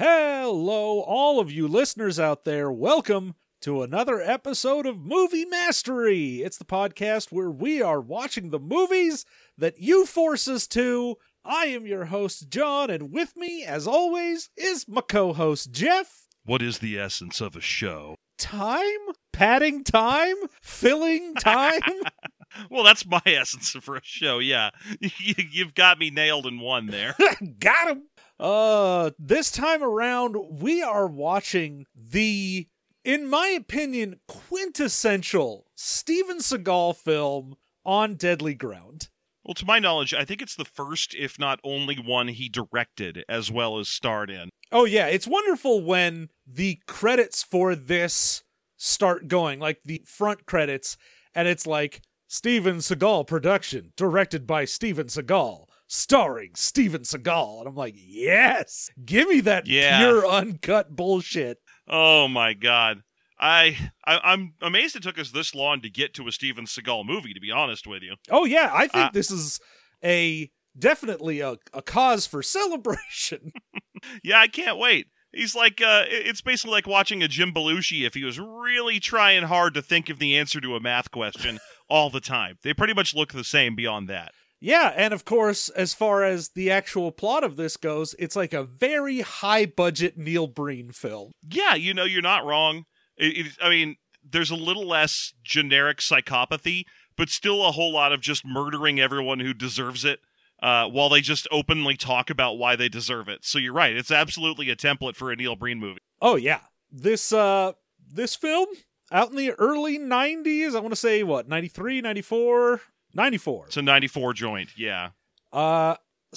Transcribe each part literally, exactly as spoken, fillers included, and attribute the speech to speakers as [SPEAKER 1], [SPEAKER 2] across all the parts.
[SPEAKER 1] Hello, all of you listeners out there. Welcome to another episode of Movie Mastery. It's the podcast where we are watching the movies that you force us to. I am your host, John, and with me, as always, is my co-host, Jeff.
[SPEAKER 2] What is the essence of a show?
[SPEAKER 1] Time? Padding time? Filling time?
[SPEAKER 2] Well, that's my essence for a show, yeah. You've got me nailed in one there.
[SPEAKER 1] Got him! Uh, this time around, we are watching the, in my opinion, quintessential Steven Seagal film, On Deadly Ground.
[SPEAKER 2] Well, to my knowledge, I think it's the first, if not only one he directed as well as starred in.
[SPEAKER 1] Oh yeah, it's wonderful when the credits for this start going, like the front credits, and it's like, Steven Seagal production, directed by Steven Seagal. Starring Steven Seagal. And I'm like, yes! Give me that
[SPEAKER 2] yeah.
[SPEAKER 1] pure, uncut bullshit.
[SPEAKER 2] Oh my god. I, I, I'm amazed it took us this long to get to a Steven Seagal movie, to be honest with you.
[SPEAKER 1] Oh yeah, I think
[SPEAKER 2] uh,
[SPEAKER 1] this is a definitely a, a cause for celebration.
[SPEAKER 2] Yeah, I can't wait. He's like, uh, it's basically like watching a Jim Belushi if he was really trying hard to think of the answer to a math question all the time. They pretty much look the same beyond that.
[SPEAKER 1] Yeah, and of course, as far as the actual plot of this goes, it's like a very high-budget Neil Breen film.
[SPEAKER 2] Yeah, you know, you're not wrong. It, it, I mean, there's a little less generic psychopathy, but still a whole lot of just murdering everyone who deserves it, uh, while they just openly talk about why they deserve it. So you're right, it's absolutely a template for a Neil Breen movie.
[SPEAKER 1] Oh, yeah. This, uh, this film, out in the early nineties, I want to say, what, ninety-three, ninety-four... ninety-four.
[SPEAKER 2] It's a ninety-four joint, yeah.
[SPEAKER 1] Uh,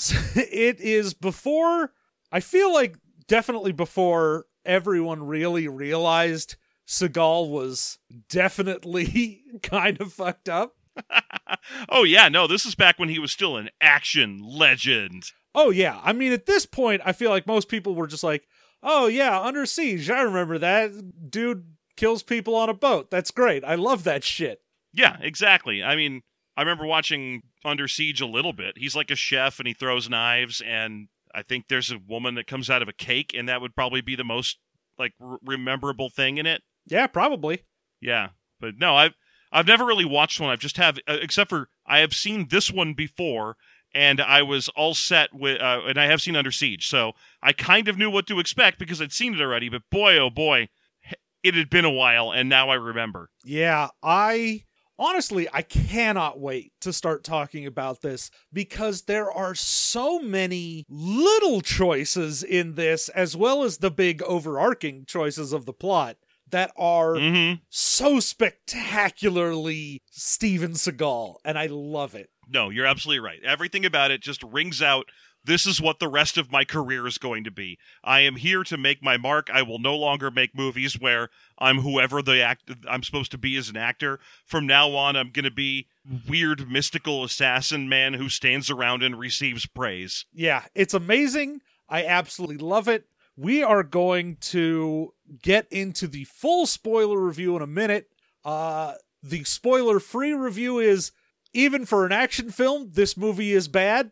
[SPEAKER 1] it is before, I feel like definitely before everyone really realized Seagal was definitely kind of fucked up.
[SPEAKER 2] Oh yeah, no, this is back when he was still an action legend.
[SPEAKER 1] Oh yeah, I mean at this point, I feel like most people were just like, oh yeah, Under Siege, I remember that. Dude kills people on a boat. That's great. I love that shit.
[SPEAKER 2] Yeah, exactly. I mean, I remember watching Under Siege a little bit. He's like a chef and he throws knives, and I think there's a woman that comes out of a cake, and that would probably be the most like r- rememberable thing in it.
[SPEAKER 1] Yeah, probably.
[SPEAKER 2] Yeah, but no, I've I've never really watched one. I've just have uh, except for I have seen this one before, and I was all set with, uh, and I have seen Under Siege, so I kind of knew what to expect because I'd seen it already. But boy, oh boy, it had been a while, and now I remember.
[SPEAKER 1] Yeah, I. Honestly, I cannot wait to start talking about this because there are so many little choices in this, as well as the big overarching choices of the plot, that are
[SPEAKER 2] mm-hmm.
[SPEAKER 1] so spectacularly Steven Seagal, and I love it.
[SPEAKER 2] No, you're absolutely right. Everything about it just rings out. This is what the rest of my career is going to be. I am here to make my mark. I will no longer make movies where I'm whoever the act I'm supposed to be as an actor. From now on, I'm going to be weird mystical assassin man who stands around and receives praise.
[SPEAKER 1] Yeah, it's amazing. I absolutely love it. We are going to get into the full spoiler review in a minute. Uh, the spoiler-free review is, even for an action film, this movie is bad.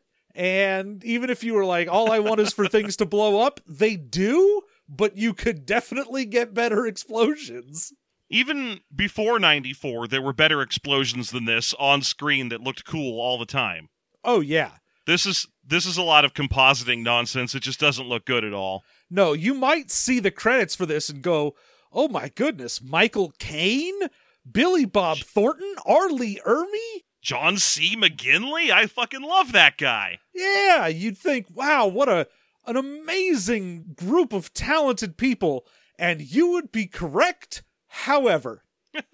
[SPEAKER 1] And even if you were like, all I want is for things to blow up, they do, but you could definitely get better explosions.
[SPEAKER 2] Even before ninety-four, there were better explosions than this on screen that looked cool all the time.
[SPEAKER 1] Oh, yeah.
[SPEAKER 2] This is this is a lot of compositing nonsense. It just doesn't look good at all.
[SPEAKER 1] No, you might see the credits for this and go, oh my goodness, Michael Caine? Billy Bob Thornton? R. Lee Ermey?
[SPEAKER 2] John C. McGinley? I fucking love that guy.
[SPEAKER 1] Yeah, you'd think, wow, what a an amazing group of talented people, and you would be correct, however.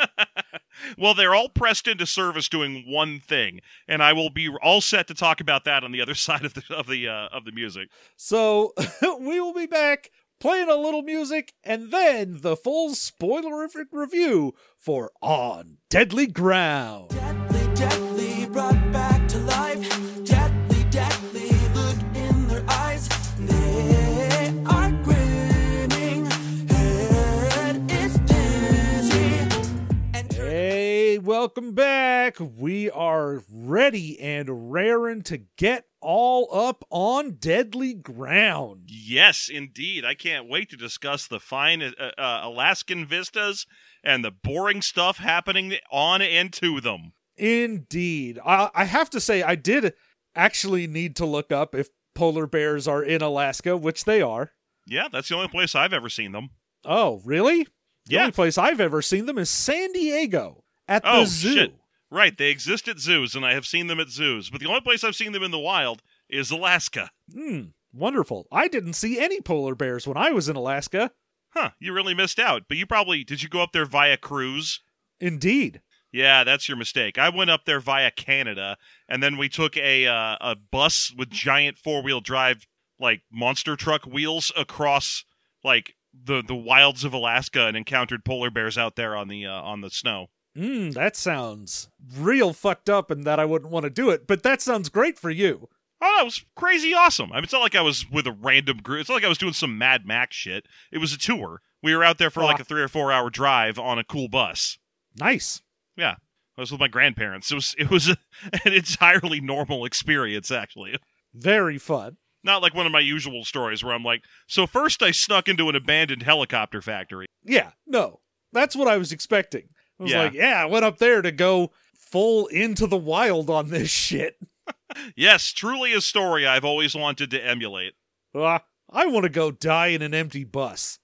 [SPEAKER 2] Well, they're all pressed into service doing one thing, and I will be all set to talk about that on the other side of the of the uh, of the music.
[SPEAKER 1] So, we will be back playing a little music, and then the full spoilerific review for On Deadly Ground.
[SPEAKER 3] Deadly, deadly, brought back to life. Deadly, deadly, look in their eyes. They are grinning. Head is dizzy. And
[SPEAKER 1] Hey, welcome back. back. We are ready and raring to get all up on deadly ground.
[SPEAKER 2] Yes, indeed. I can't wait to discuss the fine uh, uh, Alaskan vistas and the boring stuff happening on and to them.
[SPEAKER 1] Indeed. I, I have to say, I did actually need to look up if polar bears are in Alaska, which they are.
[SPEAKER 2] Yeah, that's the only place I've ever seen them.
[SPEAKER 1] Oh, really? The
[SPEAKER 2] Yeah.
[SPEAKER 1] only place I've ever seen them is San Diego at
[SPEAKER 2] Oh,
[SPEAKER 1] the zoo.
[SPEAKER 2] shit. Right, they exist at zoos, and I have seen them at zoos. But the only place I've seen them in the wild is Alaska.
[SPEAKER 1] Hmm, wonderful. I didn't see any polar bears when I was in Alaska.
[SPEAKER 2] Huh, you really missed out. But you probably... Did you go up there via cruise?
[SPEAKER 1] Indeed.
[SPEAKER 2] Yeah, that's your mistake. I went up there via Canada, and then we took a uh, a bus with giant four-wheel drive, like, monster truck wheels across, like, the, the wilds of Alaska and encountered polar bears out there on the uh, on the snow.
[SPEAKER 1] Hmm, that sounds real fucked up and that I wouldn't want to do it, but that sounds great for you.
[SPEAKER 2] Oh, that was crazy awesome. I mean, it's not like I was with a random group. It's not like I was doing some Mad Max shit. It was a tour. We were out there for
[SPEAKER 1] Ah.
[SPEAKER 2] like a three or four hour drive on a cool bus.
[SPEAKER 1] Nice.
[SPEAKER 2] Yeah. I was with my grandparents. It was it was a, an entirely normal experience, actually.
[SPEAKER 1] Very fun.
[SPEAKER 2] Not like one of my usual stories where I'm like, so first I snuck into an abandoned helicopter factory.
[SPEAKER 1] Yeah, no. That's what I was expecting. I was
[SPEAKER 2] Yeah.
[SPEAKER 1] like, yeah, I went up there to go full into the wild on this shit.
[SPEAKER 2] Yes, truly a story I've always wanted to emulate.
[SPEAKER 1] Uh, I want to go die in an empty bus.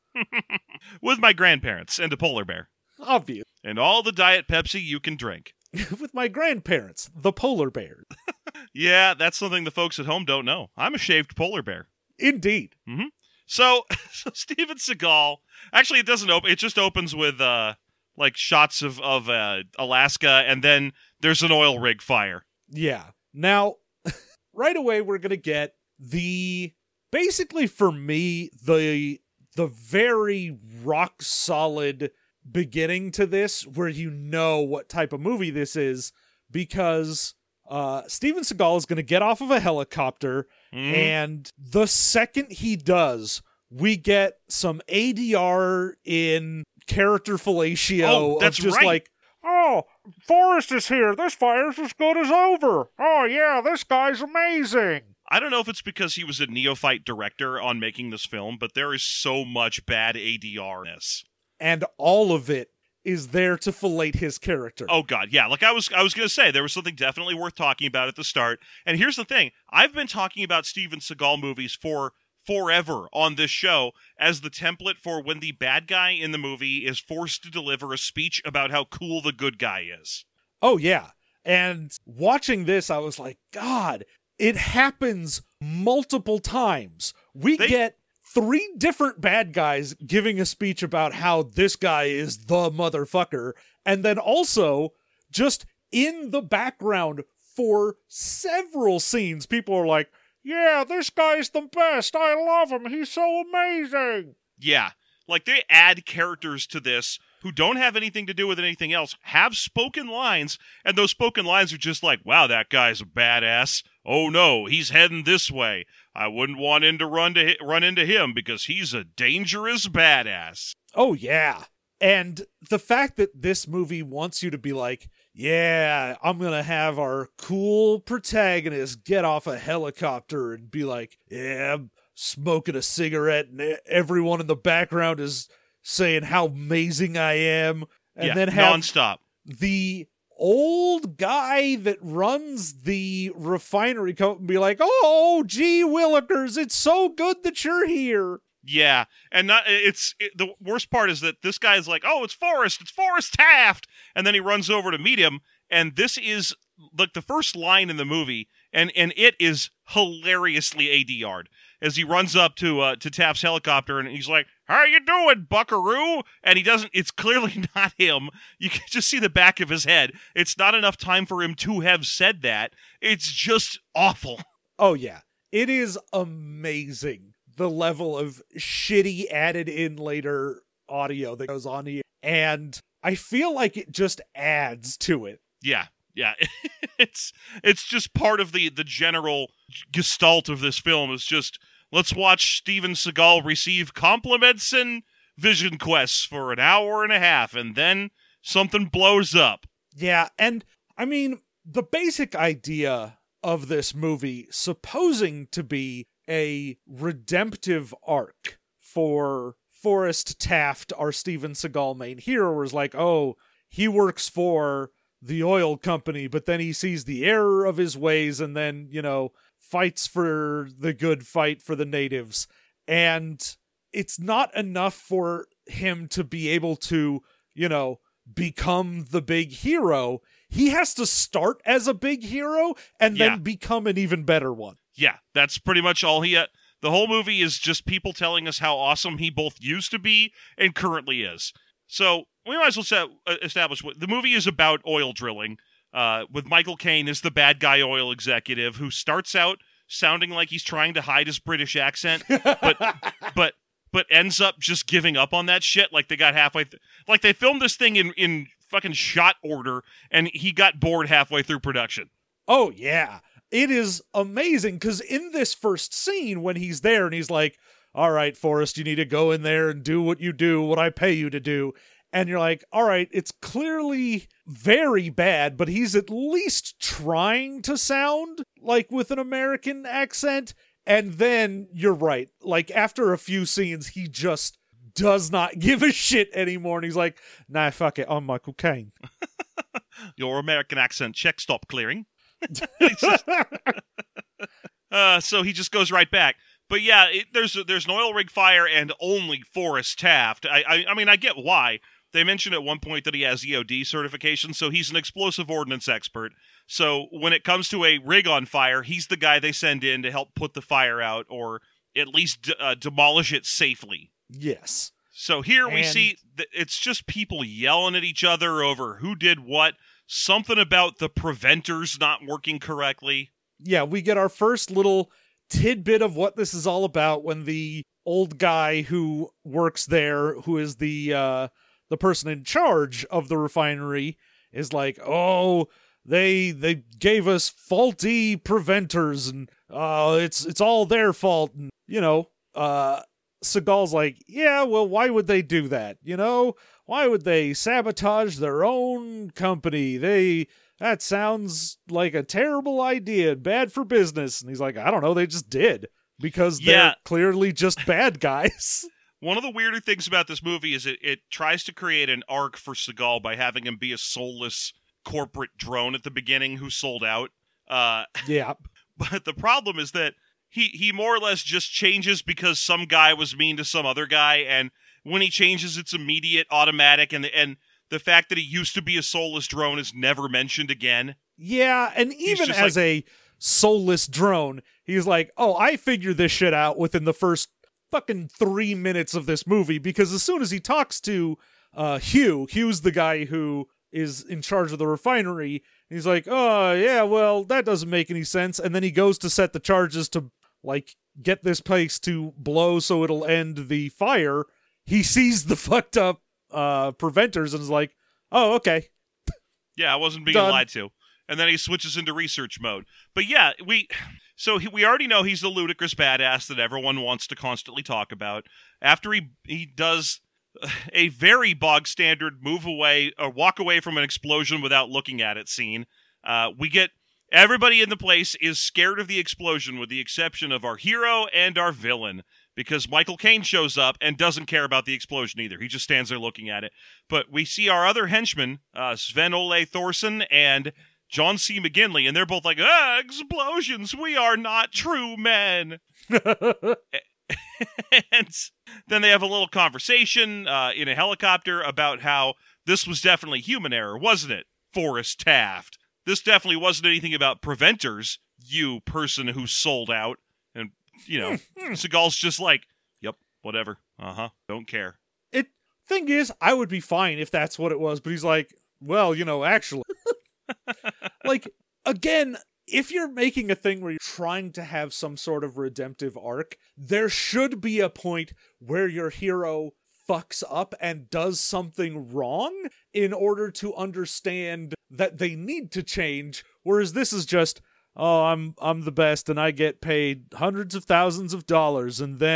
[SPEAKER 2] With my grandparents and a polar bear.
[SPEAKER 1] Obvious.
[SPEAKER 2] And all the Diet Pepsi you can drink.
[SPEAKER 1] With my grandparents, the polar bears.
[SPEAKER 2] Yeah, that's something the folks at home don't know. I'm a shaved polar bear.
[SPEAKER 1] Indeed.
[SPEAKER 2] So, so Steven Seagal, actually it doesn't open, it just opens with, uh, like shots of, of, uh, Alaska, and then there's an oil rig fire.
[SPEAKER 1] Yeah. Now, right away, we're going to get the, basically for me, the, the very rock solid beginning to this, where you know what type of movie this is, because uh, Steven Seagal is going to get off of a helicopter,
[SPEAKER 2] Mhm.
[SPEAKER 1] and the second he does, we get some A D R in character fellatio.
[SPEAKER 2] Oh, that's
[SPEAKER 1] of just
[SPEAKER 2] right.
[SPEAKER 1] like, oh, Forrest is here. This fire's as good as over. Oh, yeah, this guy's amazing.
[SPEAKER 2] I don't know if it's because he was a neophyte director on making this film, but there is so much bad A D R in this.
[SPEAKER 1] And all of it is there to fillet his character.
[SPEAKER 2] Oh god, yeah. Like I was I was going to say there was something definitely worth talking about at the start. And here's the thing. I've been talking about Steven Seagal movies for forever on this show as the template for when the bad guy in the movie is forced to deliver a speech about how cool the good guy is.
[SPEAKER 1] Oh, yeah. And watching this, I was like, God, it happens multiple times. We
[SPEAKER 2] They-
[SPEAKER 1] get three different bad guys giving a speech about how this guy is the motherfucker. And then also, just in the background for several scenes, people are like, yeah, this guy's the best. I love him. He's so amazing.
[SPEAKER 2] Yeah. Like they add characters to this who don't have anything to do with anything else, have spoken lines, and those spoken lines are just like, wow, that guy's a badass. Oh no, he's heading this way. I wouldn't want him to run to run into him because he's a dangerous badass.
[SPEAKER 1] Oh, yeah. And the fact that this movie wants you to be like, yeah, I'm going to have our cool protagonist get off a helicopter and be like, yeah, I'm smoking a cigarette and e- everyone in the background is saying how amazing I am. And
[SPEAKER 2] yeah,
[SPEAKER 1] then have
[SPEAKER 2] nonstop.
[SPEAKER 1] the old guy that runs the refinery co- and be like, oh, gee, Willikers, it's so good that you're here.
[SPEAKER 2] Yeah, and not it's it, the worst part is that this guy's like, "Oh, it's Forrest, it's Forrest Taft," and then he runs over to meet him, and this is like the first line in the movie, and and it is hilariously A D R'd as he runs up to uh, to Taft's helicopter, and he's like, "How you doing, Buckaroo?" And he doesn't. It's clearly not him. You can just see the back of his head. It's not enough time for him to have said that. It's just awful.
[SPEAKER 1] Oh, yeah. It is amazing. The level of shitty added in later audio that goes on here. And I feel like it just adds to it.
[SPEAKER 2] Yeah, yeah. it's it's just part of the, the general gestalt of this film is just, let's watch Steven Seagal receive compliments and vision quests for an hour and a half, and then something blows up.
[SPEAKER 1] Yeah, and I mean, the basic idea of this movie, supposing to be a redemptive arc for Forrest Taft, our Steven Seagal main hero, was like, oh, he works for the oil company, but then he sees the error of his ways and then, you know, fights for the good fight for the natives. And it's not enough for him to be able to, you know, become the big hero. He has to start as a big hero and
[SPEAKER 2] Yeah.
[SPEAKER 1] then become an even better one.
[SPEAKER 2] Yeah, that's pretty much all he had. The whole movie is just people telling us how awesome he both used to be and currently is. So we might as well set, uh, establish what the movie is about: oil drilling, uh, with Michael Caine as the bad guy oil executive who starts out sounding like he's trying to hide his British accent, but but but ends up just giving up on that shit. Like they got halfway, th- like they filmed this thing in in fucking shot order, and he got bored halfway through production.
[SPEAKER 1] Oh, yeah. It is amazing because in this first scene, when he's there and he's like, all right, Forrest, you need to go in there and do what you do, what I pay you to do. And you're like, all right, it's clearly very bad, but he's at least trying to sound like with an American accent. And then you're right. Like after a few scenes, he just does not give a shit anymore. And he's like, nah, fuck it. I'm Michael Caine.
[SPEAKER 2] Your American accent check, stop clearing. It's just- uh, so he just goes right back. But yeah, it, there's a, there's an oil rig fire and only Forrest Taft. I, I I mean, I get why. They mentioned at one point that he has E O D certification, so he's an explosive ordnance expert. So when it comes to a rig on fire, he's the guy they send in to help put the fire out or at least d- uh, demolish it safely.
[SPEAKER 1] Yes.
[SPEAKER 2] So here we
[SPEAKER 1] And-
[SPEAKER 2] see that it's just people yelling at each other over who did what. Something about the preventers not working correctly.
[SPEAKER 1] Yeah, we get our first little tidbit of what this is all about when the old guy who works there, who is the uh, the person in charge of the refinery, is like, oh, they they gave us faulty preventers, and uh, it's it's all their fault. And, you know, uh, Seagal's like, yeah, well, why would they do that? You know, why would they sabotage their own company? They that sounds like a terrible idea and bad for business. And he's like, I don't know, they just did because
[SPEAKER 2] Yeah.
[SPEAKER 1] they're clearly just bad guys.
[SPEAKER 2] One of the weirder things about this movie is it, it tries to create an arc for Seagal by having him be a soulless corporate drone at the beginning who sold out. Uh,
[SPEAKER 1] Yeah.
[SPEAKER 2] but the problem is that he, he more or less just changes because some guy was mean to some other guy, and when he changes, it's immediate, automatic, and and the fact that he used to be a soulless drone is never mentioned again.
[SPEAKER 1] Yeah, and even
[SPEAKER 2] just
[SPEAKER 1] as
[SPEAKER 2] like-
[SPEAKER 1] a soulless drone, he's like, oh, I figured this shit out within the first fucking three minutes of this movie, because as soon as he talks to uh, Hugh, Hugh's the guy who is in charge of the refinery, he's like, oh, yeah, well, that doesn't make any sense. And then he goes to set the charges to, like, get this place to blow so it'll end the fire. He sees the fucked up uh, preventers and is like, oh, okay.
[SPEAKER 2] Yeah, I wasn't being
[SPEAKER 1] Done.
[SPEAKER 2] lied to. And then he switches into research mode. But yeah, we so he, we already know he's the ludicrous badass that everyone wants to constantly talk about. After he he does a very bog standard move away or walk away from an explosion without looking at it scene, uh, we get everybody in the place is scared of the explosion with the exception of our hero and our villain. Because Michael Caine shows up and doesn't care about the explosion either. He just stands there looking at it. But we see our other henchmen, uh, Sven Ole Thorson and John C. McGinley, and they're both like, ah, explosions, we are not true men. And then they have a little conversation uh, in a helicopter about how this was definitely human error, wasn't it, Forrest Taft? This definitely wasn't anything about preventers, you person who sold out. And, you know, Seagal's just like, yep, whatever. Uh-huh, don't care.
[SPEAKER 1] It thing is, I would be fine if that's what it was, but he's like, well, you know, actually. Like, again, if you're making a thing where you're trying to have some sort of redemptive arc, there should be a point where your hero fucks up and does something wrong in order to understand that they need to change, whereas this is just, oh, I'm I'm the best and I get paid hundreds of thousands of dollars, and then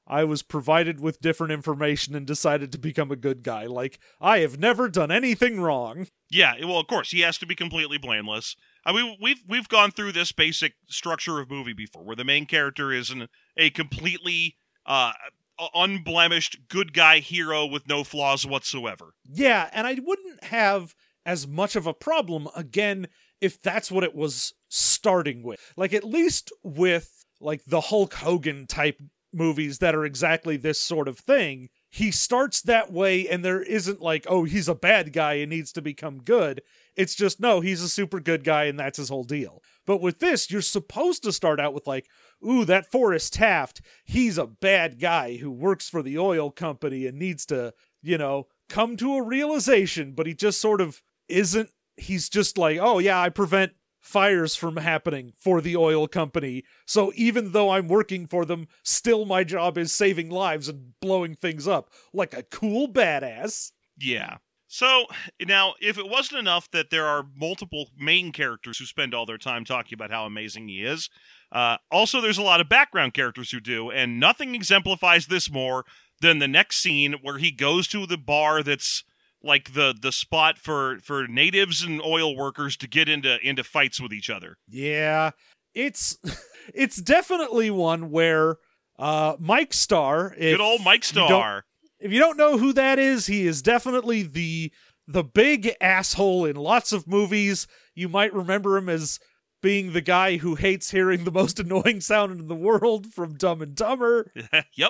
[SPEAKER 1] I was provided with different information and decided to become a good guy. Like, I have never done anything wrong.
[SPEAKER 2] Yeah, well, of course, he has to be completely blameless. I mean, we've we've gone through this basic structure of movie before, where the main character is an, a completely uh, unblemished good guy hero with no flaws whatsoever.
[SPEAKER 1] Yeah, and I wouldn't have as much of a problem, again, if that's what it was starting with. Like, at least with, like, the Hulk Hogan type movies that are exactly this sort of thing, he starts that way and there isn't like, oh, he's a bad guy and needs to become good. It's just, no, he's a super good guy and that's his whole deal. But with this, you're supposed to start out with like, ooh, that Forrest Taft, he's a bad guy who works for the oil company and needs to, you know, come to a realization, but he just sort of isn't. He's just like, oh yeah, I prevent fires from happening for the oil company. So even though I'm working for them, still my job is saving lives and blowing things up like a cool badass.
[SPEAKER 2] Yeah. So, now, if it wasn't enough that there are multiple main characters who spend all their time talking about how amazing he is, uh, also there's a lot of background characters who do, and nothing exemplifies this more than the next scene where he goes to the bar that's like the the spot for for natives and oil workers to get into into fights with each other.
[SPEAKER 1] Yeah, it's it's definitely one where uh, Mike Starr, if
[SPEAKER 2] good old Mike
[SPEAKER 1] you don't-
[SPEAKER 2] Starr.
[SPEAKER 1] If you don't know who that is, he is definitely the the big asshole in lots of movies. You might remember him as being the guy who hates hearing the most annoying sound in the world from Dumb and Dumber.
[SPEAKER 2] Yep.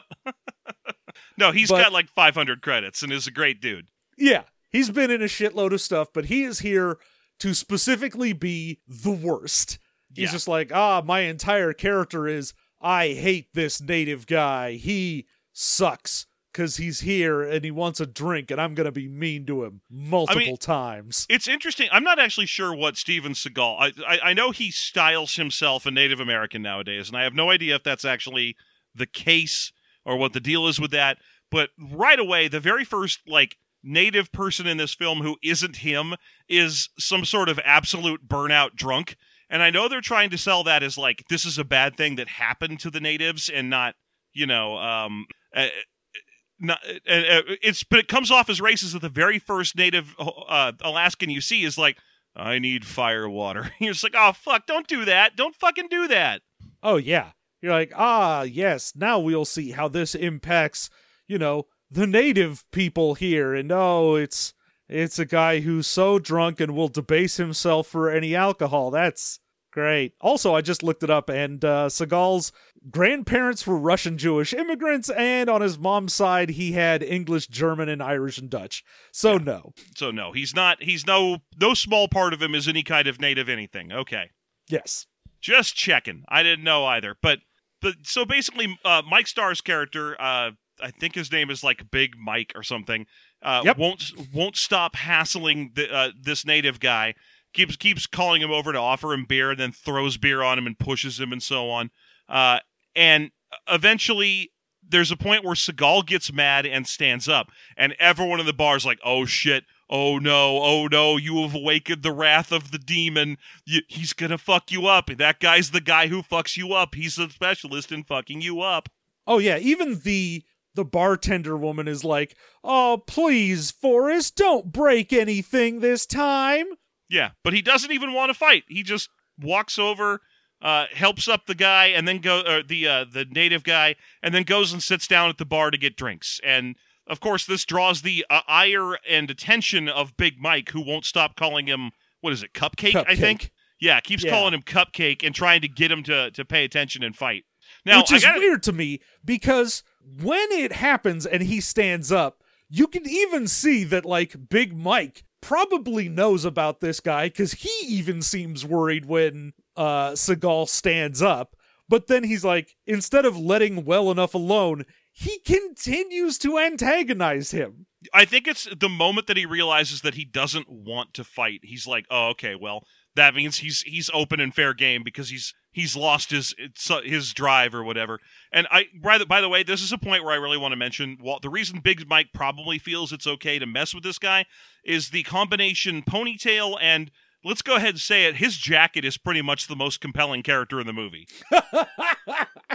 [SPEAKER 2] No, he's
[SPEAKER 1] But-
[SPEAKER 2] got like five hundred credits and is a great dude.
[SPEAKER 1] Yeah, he's been in a shitload of stuff, but he is here to specifically be the worst. He's
[SPEAKER 2] Yeah.
[SPEAKER 1] just like, ah, my entire character is, I hate this native guy. He sucks. Because he's here and he wants a drink and I'm going to be mean to him multiple
[SPEAKER 2] I mean,
[SPEAKER 1] times.
[SPEAKER 2] It's interesting. I'm not actually sure what Steven Seagal... I, I I know he styles himself a Native American nowadays, and I have no idea if that's actually the case or what the deal is with that. But right away, the very first, like, Native person in this film who isn't him is some sort of absolute burnout drunk. And I know they're trying to sell that as, like, this is a bad thing that happened to the natives and not, you know... um. Uh, Not, uh, uh, it's but it comes off as racist that the very first native uh, Alaskan you see is like, I need fire water. You're just like, oh fuck, don't do that. Don't fucking do that.
[SPEAKER 1] Oh, yeah. You're like, ah, yes, now we'll see how this impacts, you know, the native people here. And oh, it's it's a guy who's so drunk and will debase himself for any alcohol. That's great. Also, I just looked it up, and uh, Seagal's grandparents were Russian Jewish immigrants, and on his mom's side, he had English, German, and Irish and Dutch. So
[SPEAKER 2] Yeah.
[SPEAKER 1] no.
[SPEAKER 2] So no, he's not. He's no no small part of him is any kind of native anything. Okay,
[SPEAKER 1] Yes.
[SPEAKER 2] just checking. I didn't know either. But but so basically, uh, Mike Starr's character, uh, I think his name is like Big Mike or something. Uh,
[SPEAKER 1] Yep.
[SPEAKER 2] Won't won't stop hassling the, uh, this native guy. Keeps keeps calling him over to offer him beer, and then throws beer on him and pushes him and so on. Uh, and eventually, there's a point where Seagal gets mad and stands up, and everyone in the bar is like, "Oh shit! Oh no! Oh no! You have awakened the wrath of the demon. You, he's gonna fuck you up. That guy's the guy who fucks you up. He's a specialist in fucking you up."
[SPEAKER 1] Oh, yeah, even the the bartender woman is like, oh, please, Forrest, don't break anything this time.
[SPEAKER 2] Yeah, but he doesn't even want to fight. He just walks over, uh, helps up the guy, and then go or the uh, the native guy, and then goes and sits down at the bar to get drinks. And of course, this draws the uh, ire and attention of Big Mike, who won't stop calling him, what is it, Cupcake? I
[SPEAKER 1] Cupcake.
[SPEAKER 2] think. Yeah, keeps
[SPEAKER 1] Yeah.
[SPEAKER 2] calling him Cupcake and trying to get him to to pay attention and fight. Now,
[SPEAKER 1] Which
[SPEAKER 2] I
[SPEAKER 1] is
[SPEAKER 2] gotta,
[SPEAKER 1] weird to me, because when it happens and he stands up, you can even see that, like, Big Mike probably knows about this guy, because he even seems worried when uh, Seagal stands up. But then he's like, instead of letting well enough alone, he continues to antagonize him.
[SPEAKER 2] I think it's the moment that he realizes that he doesn't want to fight. He's like, "Oh, okay, well, that means he's he's open and fair game because he's he's lost his his drive or whatever." And I, by the, by the way, this is a point where I really want to mention. Well, the reason Big Mike probably feels it's okay to mess with this guy is the combination ponytail and, let's go ahead and say it, his jacket is pretty much the most compelling character in the movie.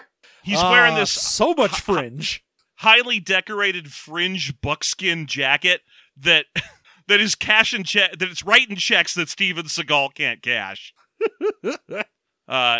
[SPEAKER 2] He's
[SPEAKER 1] Ah,
[SPEAKER 2] wearing this
[SPEAKER 1] so much fringe.
[SPEAKER 2] highly decorated fringe buckskin jacket that that is cash and check that it's writing checks that Steven Seagal can't cash. uh,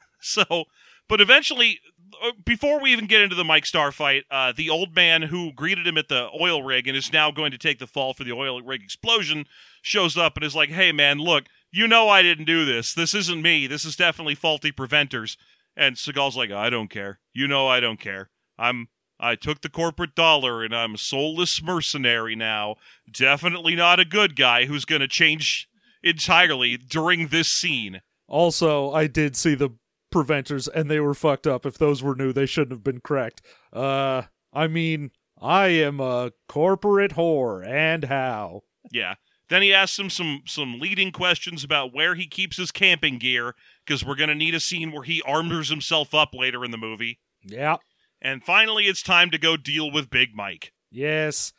[SPEAKER 2] so, but eventually, before we even get into the Mike Starr fight, uh, the old man who greeted him at the oil rig and is now going to take the fall for the oil rig explosion shows up and is like, "Hey, man, look, you know I didn't do this. This isn't me. This is definitely faulty preventers." And Seagal's like, "I don't care. You know I don't care. I'm I took the corporate dollar and I'm a soulless mercenary now. Definitely not a good guy who's going to change entirely during this scene."
[SPEAKER 1] Also, I did see the preventers, and they were fucked up. If those were new, they shouldn't have been correct. Uh, I mean, I am a corporate whore, and how?
[SPEAKER 2] Yeah. Then he asks him some some leading questions about where he keeps his camping gear, because we're going to need a scene where he armors himself up later in the movie.
[SPEAKER 1] Yeah.
[SPEAKER 2] And finally, it's time to go deal with Big Mike.
[SPEAKER 1] Yes.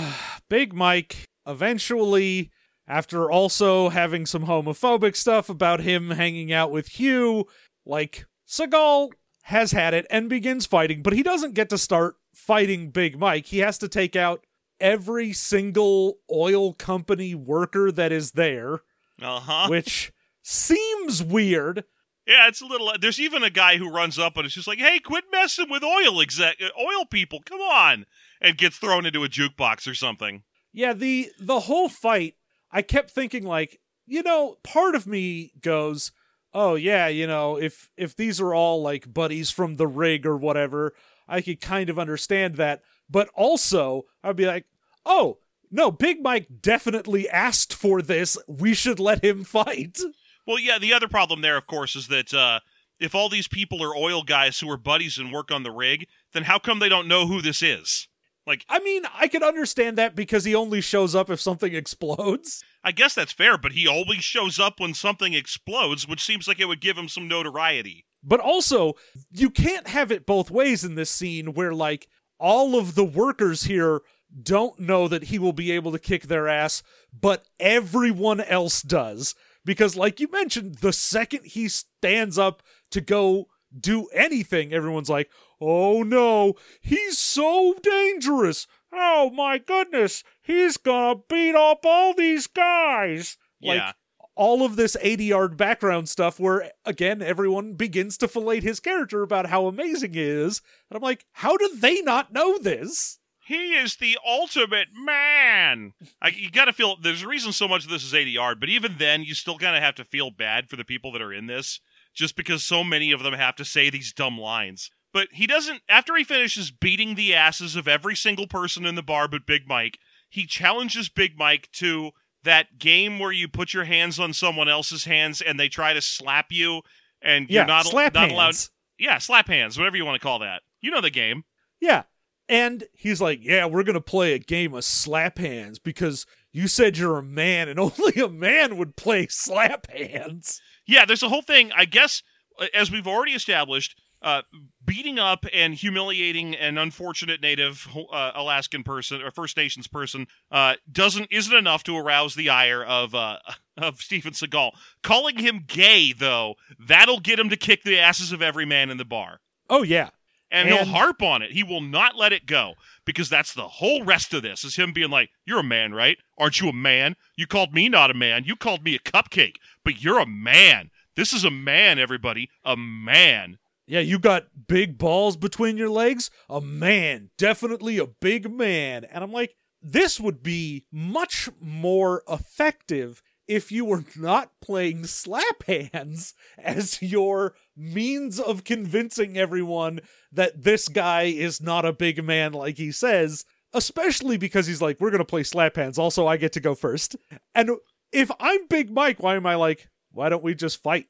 [SPEAKER 1] Big Mike, eventually, after also having some homophobic stuff about him hanging out with Hugh, like, Seagal has had it and begins fighting, but he doesn't get to start fighting Big Mike. He has to take out every single oil company worker that is there,
[SPEAKER 2] Uh-huh.
[SPEAKER 1] which seems weird.
[SPEAKER 2] Yeah, it's a little... There's even a guy who runs up and is just like, "Hey, quit messing with oil exec, oil people, come on!" and gets thrown into a jukebox or something.
[SPEAKER 1] Yeah, the the whole fight, I kept thinking, like, you know, part of me goes, oh yeah, you know, if if these are all like buddies from the rig or whatever, I could kind of understand that. But also, I'd be like, oh, no, Big Mike definitely asked for this. We should let him fight.
[SPEAKER 2] Well, yeah, the other problem there, of course, is that uh, if all these people are oil guys who are buddies and work on the rig, then how come they don't know who this is? Like,
[SPEAKER 1] I mean, I can understand that because he only shows up if something explodes.
[SPEAKER 2] I guess that's fair, but he always shows up when something explodes, which seems like it would give him some notoriety.
[SPEAKER 1] But also, you can't have it both ways in this scene where, like, all of the workers here don't know that he will be able to kick their ass, but everyone else does. Because, like you mentioned, the second he stands up to go do anything, everyone's like, oh no, he's so dangerous. Oh my goodness, he's gonna beat up all these guys. Like,
[SPEAKER 2] Yeah.
[SPEAKER 1] all of this eighty-yard background stuff where, again, everyone begins to fillet his character about how amazing he is. And I'm like, how do they not know this?
[SPEAKER 2] He is the ultimate man. I, you got to feel, there's a reason so much of this is eighty yard, but even then, you still kind of have to feel bad for the people that are in this, just because so many of them have to say these dumb lines. But he doesn't, after he finishes beating the asses of every single person in the bar but Big Mike, he challenges Big Mike to that game where you put your hands on someone else's hands and they try to slap you, and
[SPEAKER 1] Yeah,
[SPEAKER 2] you're not,
[SPEAKER 1] slap
[SPEAKER 2] not
[SPEAKER 1] hands.
[SPEAKER 2] allowed. Yeah, slap hands, whatever you want to call that. You know the game.
[SPEAKER 1] Yeah. And he's like, yeah, we're going to play a game of slap hands because you said you're a man and only a man would play slap hands.
[SPEAKER 2] Yeah, there's a whole thing, I guess, as we've already established, uh, beating up and humiliating an unfortunate native uh, Alaskan person or First Nations person uh, doesn't isn't enough to arouse the ire of uh, of Steven Seagal. Calling him gay, though, that'll get him to kick the asses of every man in the bar.
[SPEAKER 1] Oh, yeah.
[SPEAKER 2] And,
[SPEAKER 1] And-
[SPEAKER 2] he'll harp on it. He will not let it go, because that's the whole rest of this, is him being like, "You're a man, right? Aren't you a man? You called me not a man. You called me a cupcake, but you're a man. This is a man, everybody. A man."
[SPEAKER 1] Yeah, you got big balls between your legs? A man. Definitely a big man. And I'm like, this would be much more effective if you were not playing slap hands as your means of convincing everyone that this guy is not a big man like he says, especially because he's like, we're going to play slap hands. Also, I get to go first. And if I'm Big Mike, why am I like, why don't we just fight?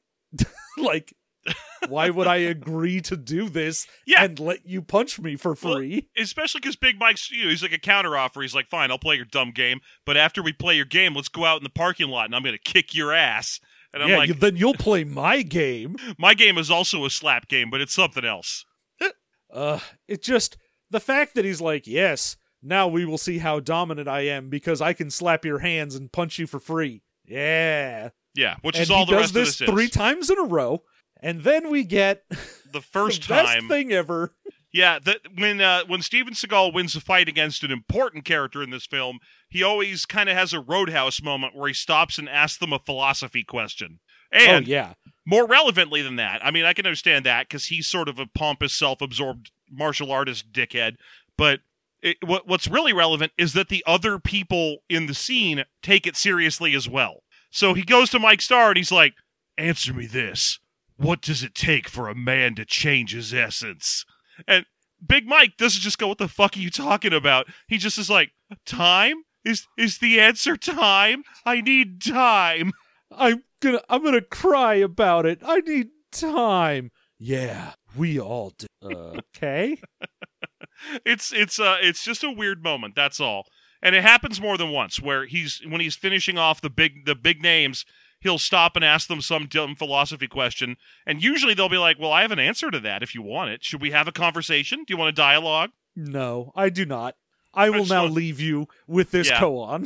[SPEAKER 1] Like, why would I agree to do this
[SPEAKER 2] Yeah.
[SPEAKER 1] and let you punch me for
[SPEAKER 2] Well,
[SPEAKER 1] free?
[SPEAKER 2] especially because Big Mike's, you know, he's like a counteroffer. He's like, "Fine, I'll play your dumb game, but after we play your game, let's go out in the parking lot and I'm going to kick your ass." And I'm
[SPEAKER 1] yeah,
[SPEAKER 2] like,
[SPEAKER 1] you- then you'll play my game.
[SPEAKER 2] my game is also a slap game, but it's something else.
[SPEAKER 1] Uh, it just, the fact that he's like, yes, now we will see how dominant I am because I can slap your hands and punch you for free. Yeah.
[SPEAKER 2] Yeah, which
[SPEAKER 1] And
[SPEAKER 2] is all
[SPEAKER 1] he
[SPEAKER 2] the
[SPEAKER 1] does
[SPEAKER 2] rest
[SPEAKER 1] this
[SPEAKER 2] of this
[SPEAKER 1] three
[SPEAKER 2] is.
[SPEAKER 1] times in a row. And then we get
[SPEAKER 2] The first
[SPEAKER 1] the best
[SPEAKER 2] time.
[SPEAKER 1] thing ever.
[SPEAKER 2] Yeah, the, when uh, when Steven Seagal wins a fight against an important character in this film, he always kind of has a Roadhouse moment where he stops and asks them a philosophy question. And
[SPEAKER 1] oh, yeah.
[SPEAKER 2] more relevantly than that, I mean, I can understand that because he's sort of a pompous, self-absorbed martial artist dickhead. But it, what, what's really relevant is that the other people in the scene take it seriously as well. So he goes to Mike Starr and he's like, answer me this. What does it take for a man to change his essence? And Big Mike doesn't just go, what the fuck are you talking about? He just is like, time? Is is the answer time? I need time.
[SPEAKER 1] I'm gonna I'm gonna cry about it. I need time. Yeah, we all do. Uh, okay.
[SPEAKER 2] It's it's uh it's just a weird moment, that's all. And it happens more than once where he's when he's finishing off the big the big names, he'll stop and ask them some dumb philosophy question, and usually they'll be like, well, I have an answer to that if you want it. Should we have a conversation? Do you want a dialogue?
[SPEAKER 1] No, I do not. I will
[SPEAKER 2] just
[SPEAKER 1] now
[SPEAKER 2] want-
[SPEAKER 1] leave you with this
[SPEAKER 2] Yeah.
[SPEAKER 1] koan.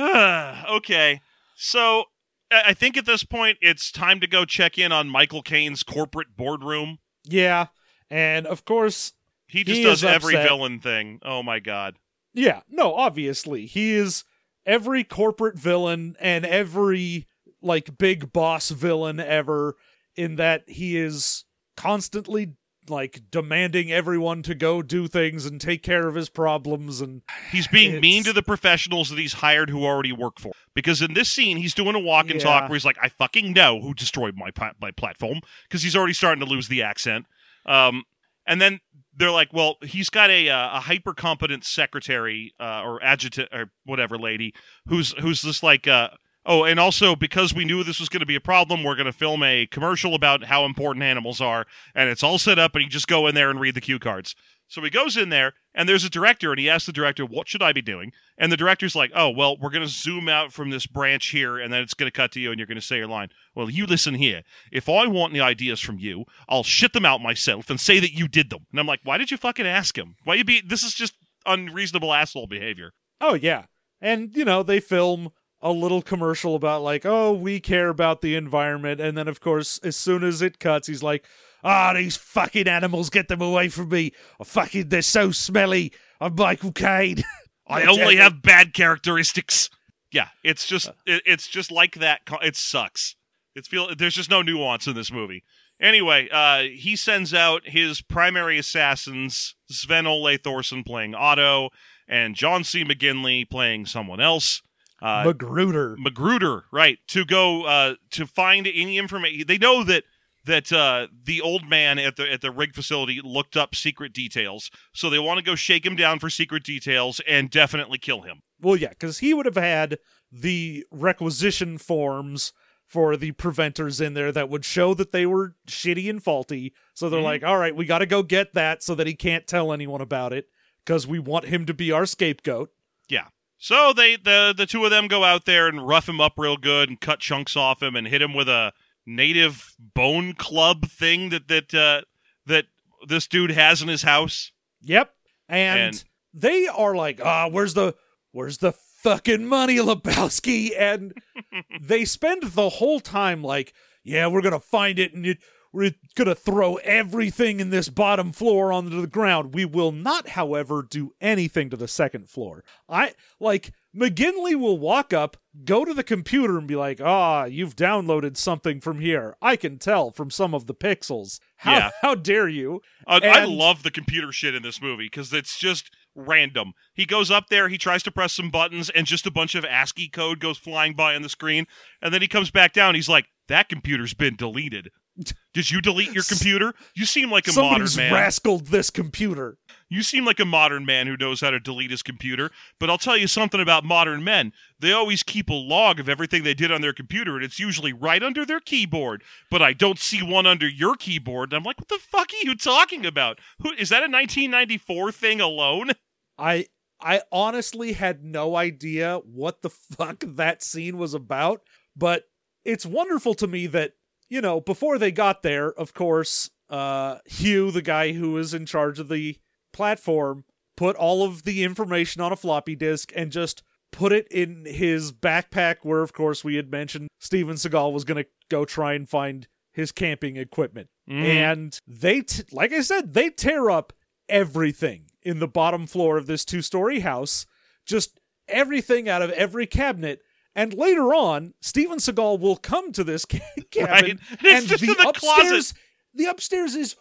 [SPEAKER 2] Okay. So I I think at this point it's time to go check in on Michael Caine's corporate boardroom.
[SPEAKER 1] Yeah, and of course,
[SPEAKER 2] He just
[SPEAKER 1] He
[SPEAKER 2] does
[SPEAKER 1] is
[SPEAKER 2] every
[SPEAKER 1] upset.
[SPEAKER 2] villain thing. Oh my god.
[SPEAKER 1] yeah, no, obviously, he is every corporate villain and every, like, big boss villain ever, in that he is constantly, like, demanding everyone to go do things and take care of his problems, and
[SPEAKER 2] He's being
[SPEAKER 1] It's-
[SPEAKER 2] mean to the professionals that he's hired who already work for. Because in this scene, he's doing a walk and
[SPEAKER 1] Yeah.
[SPEAKER 2] talk where he's like, I fucking know who destroyed my pa- my platform. Because he's already starting to lose the accent. Um, and then they're like, well, he's got a uh, a hyper competent secretary uh, or adjutant or whatever lady who's who's just like, uh, oh, and also because we knew this was going to be a problem, we're going to film a commercial about how important animals are, and it's all set up, and you just go in there and read the cue cards. So he goes in there, and there's a director, and he asks the director, what should I be doing? And the director's like, oh, well, we're going to zoom out from this branch here, and then it's going to cut to you, and you're going to say your line. Well, you listen here. If I want the ideas from you, I'll shit them out myself and say that you did them. And I'm like, why did you fucking ask him? Why you be? This is just unreasonable asshole behavior.
[SPEAKER 1] oh yeah, and you know they film a little commercial about like, oh, we care about the environment, and then of course as soon as it cuts, he's like, ah, oh, these fucking animals, get them away from me! Oh, fucking, they're so smelly. I'm Michael Caine.
[SPEAKER 2] I
[SPEAKER 1] Damn
[SPEAKER 2] only
[SPEAKER 1] it.
[SPEAKER 2] have bad characteristics. Yeah, it's just it, it's just like that. co- It sucks. It's feel there's just no nuance in this movie. Anyway, uh, he sends out his primary assassins, Sven Ole Thorson playing Otto, and John C. McGinley playing someone else. Uh,
[SPEAKER 1] Magruder.
[SPEAKER 2] Magruder, right, to go uh, to find any information. They know that that uh, the old man at the at the rig facility looked up secret details, so they want to go shake him down for secret details and definitely kill him.
[SPEAKER 1] Well, yeah, because he would have had the requisition forms for the preventers in there that would show that they were shitty and faulty. So they're
[SPEAKER 2] Mhm.
[SPEAKER 1] like, all right, we got to go get that so that he can't tell anyone about it because we want him to be our scapegoat.
[SPEAKER 2] Yeah. So they the the two of them go out there and rough him up real good and cut chunks off him and hit him with a native bone club thing that that uh, that this dude has in his house.
[SPEAKER 1] Yep. And,
[SPEAKER 2] And-
[SPEAKER 1] they are like, ah, where's the where's the fucking money, Lebowski? And they spend the whole time like, yeah, we're gonna find it and it, we're gonna throw everything in this bottom floor onto the ground. We will not, however, do anything to the second floor. I like McGinley will walk up, go to the computer and be like, ah, you've downloaded something from here. I can tell from some of the pixels. How
[SPEAKER 2] Yeah.
[SPEAKER 1] how dare you?
[SPEAKER 2] Uh, I
[SPEAKER 1] And-
[SPEAKER 2] love the computer shit in this movie because it's just random. He goes up there, he tries to press some buttons, and just a bunch of ASCII code goes flying by on the screen. And then he comes back down. He's like, "That computer's been deleted. Did you delete your computer? You seem like a
[SPEAKER 1] Somebody's
[SPEAKER 2] modern man.
[SPEAKER 1] rascaled this computer.
[SPEAKER 2] You seem like a modern man who knows how to delete his computer. But I'll tell you something about modern men. They always keep a log of everything they did on their computer, and it's usually right under their keyboard. But I don't see one under your keyboard." And I'm like, what the fuck are you talking about? Who is that a nineteen ninety-four thing alone?
[SPEAKER 1] I I honestly had no idea what the fuck that scene was about, but it's wonderful to me that, you know, before they got there, of course, uh, Hugh, the guy who was in charge of the platform, put all of the information on a floppy disk and just put it in his backpack where, of course, we had mentioned Steven Seagal was going to go try and find his camping equipment.
[SPEAKER 2] Mhm.
[SPEAKER 1] And they, t- like I said, they tear up everything in the bottom floor of this two-story house, just everything out of every cabinet. And later on, Steven Seagal will come to this ca- cabin,
[SPEAKER 2] Right. It's
[SPEAKER 1] and
[SPEAKER 2] just
[SPEAKER 1] the
[SPEAKER 2] in the
[SPEAKER 1] upstairs,
[SPEAKER 2] closet.
[SPEAKER 1] the upstairs is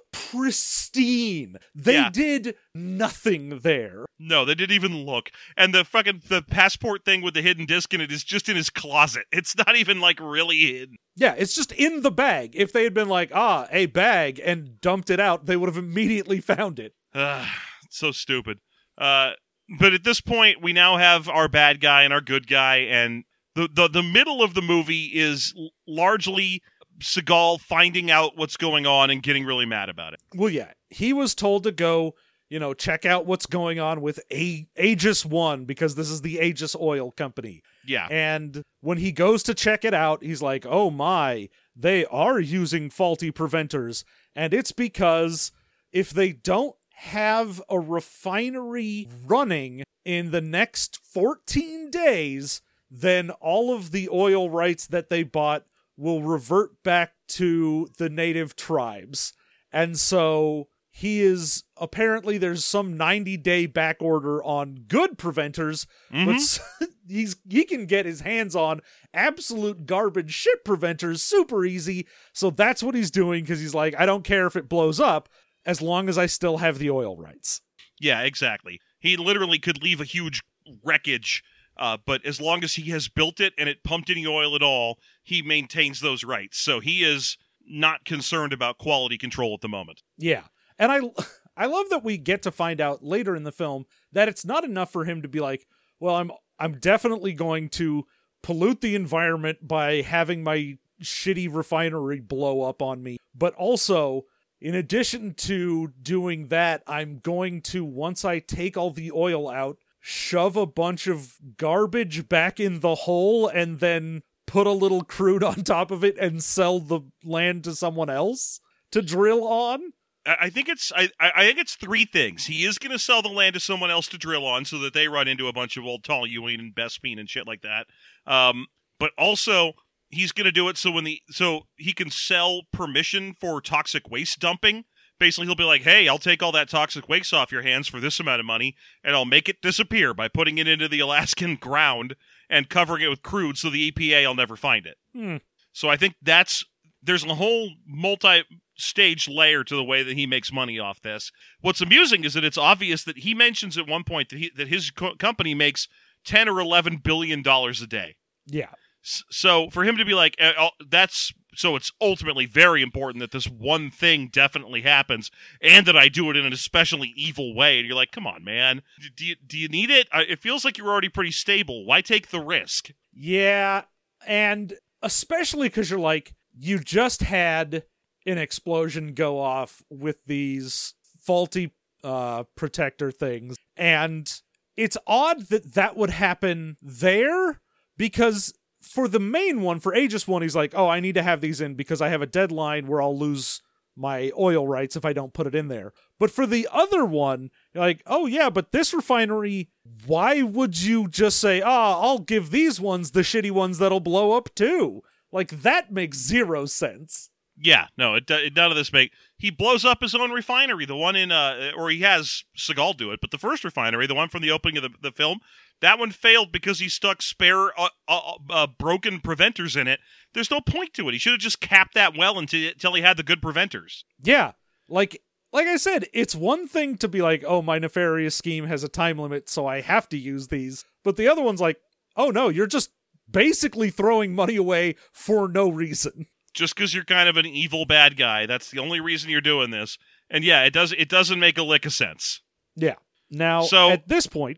[SPEAKER 1] pristine. They
[SPEAKER 2] Yeah.
[SPEAKER 1] did nothing there.
[SPEAKER 2] No, they didn't even look. And the fucking the passport thing with the hidden disc in it is just in his closet. It's not even like really hidden.
[SPEAKER 1] Yeah, it's just in the bag. If they had been like, ah, a bag, and dumped it out, they would have immediately found it.
[SPEAKER 2] Ugh, so stupid. Uh, but at this point, we now have our bad guy and our good guy, and the the, the middle of the movie is l- largely Seagal finding out what's going on and getting really mad about it.
[SPEAKER 1] Well, yeah, he was told to go, you know, check out what's going on with A- Aegis One, because this is the Aegis Oil Company.
[SPEAKER 2] Yeah.
[SPEAKER 1] And when he goes to check it out, he's like, oh my, they are using faulty preventers. And it's because if they don't have a refinery running in the next fourteen days, then all of the oil rights that they bought will revert back to the native tribes. And so he is, apparently there's some ninety day back order on good preventers,
[SPEAKER 2] Mhm.
[SPEAKER 1] but s- he's he can get his hands on absolute garbage shit preventers super easy. So that's what he's doing, because he's like, I don't care if it blows up as long as I still have the oil rights.
[SPEAKER 2] Yeah, exactly. He literally could leave a huge wreckage, uh, but as long as he has built it and it pumped any oil at all, he maintains those rights. So he is not concerned about quality control at the moment.
[SPEAKER 1] Yeah. And I I love that we get to find out later in the film that it's not enough for him to be like, well, I'm I'm definitely going to pollute the environment by having my shitty refinery blow up on me, but also, in addition to doing that, I'm going to, once I take all the oil out, shove a bunch of garbage back in the hole and then put a little crude on top of it and sell the land to someone else to drill on.
[SPEAKER 2] I I think it's I, I I think it's three things. He is going to sell the land to someone else to drill on, so that they run into a bunch of old toluene and Bespine and shit like that. Um, but also he's going to do it so when the so he can sell permission for toxic waste dumping. Basically, he'll be like, "Hey, I'll take all that toxic waste off your hands for this amount of money, and I'll make it disappear by putting it into the Alaskan ground and covering it with crude, so the E P A will never find it."
[SPEAKER 1] Hmm.
[SPEAKER 2] So I think that's there's a whole multi-stage layer to the way that he makes money off this. What's amusing is that it's obvious that he mentions at one point that he that his co- company makes ten or eleven billion dollars a day.
[SPEAKER 1] Yeah.
[SPEAKER 2] S- So for him to be like, uh, uh, that's so it's ultimately very important that this one thing definitely happens, and that I do it in an especially evil way. And you're like, come on, man, D- do you do you need it? Uh, It feels like you're already pretty stable. Why take the risk?
[SPEAKER 1] Yeah, and especially because you're like, you just had an explosion go off with these faulty uh, protector things, and it's odd that that would happen there, because for the main one, for Aegis one, he's like, oh, I need to have these in because I have a deadline where I'll lose my oil rights if I don't put it in there. But for the other one, you're like, oh yeah, but this refinery, why would you just say, ah, I'll give these ones the shitty ones that'll blow up too? Like, that makes zero sense.
[SPEAKER 2] Yeah, no, it, do- it none of this make. He blows up his own refinery, the one in, uh, or he has Seagal do it, but the first refinery, the one from the opening of the, the film, that one failed because he stuck spare uh, uh, uh, broken preventers in it. There's no point to it. He should have just capped that well until, until he had the good preventers.
[SPEAKER 1] Yeah, like like I said, it's one thing to be like, oh, my nefarious scheme has a time limit, so I have to use these. But the other one's like, oh no, you're just basically throwing money away for no reason.
[SPEAKER 2] Just because you're kind of an evil bad guy, that's the only reason you're doing this. And yeah, it does. It doesn't make a lick of sense.
[SPEAKER 1] Yeah. Now,
[SPEAKER 2] So-
[SPEAKER 1] at this point,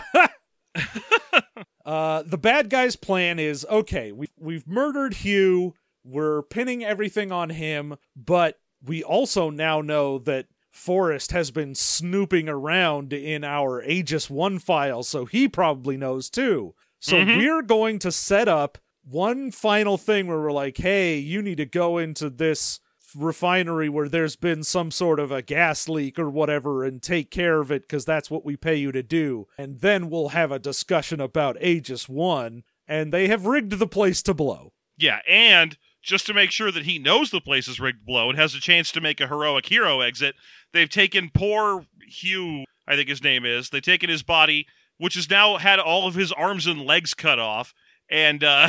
[SPEAKER 1] uh, the bad guy's plan is, okay, we, we've murdered Hugh, we're pinning everything on him, but we also now know that Forrest has been snooping around in our Aegis one file, so he probably knows too. So
[SPEAKER 2] Mhm.
[SPEAKER 1] we're going to set up one final thing where we're like, hey, you need to go into this refinery where there's been some sort of a gas leak or whatever and take care of it because that's what we pay you to do. And then we'll have a discussion about Aegis one, and they have rigged the place to blow.
[SPEAKER 2] Yeah, and just to make sure that he knows the place is rigged to blow and has a chance to make a heroic hero exit, they've taken poor Hugh, I think his name is, they've taken his body, which has now had all of his arms and legs cut off, and uh,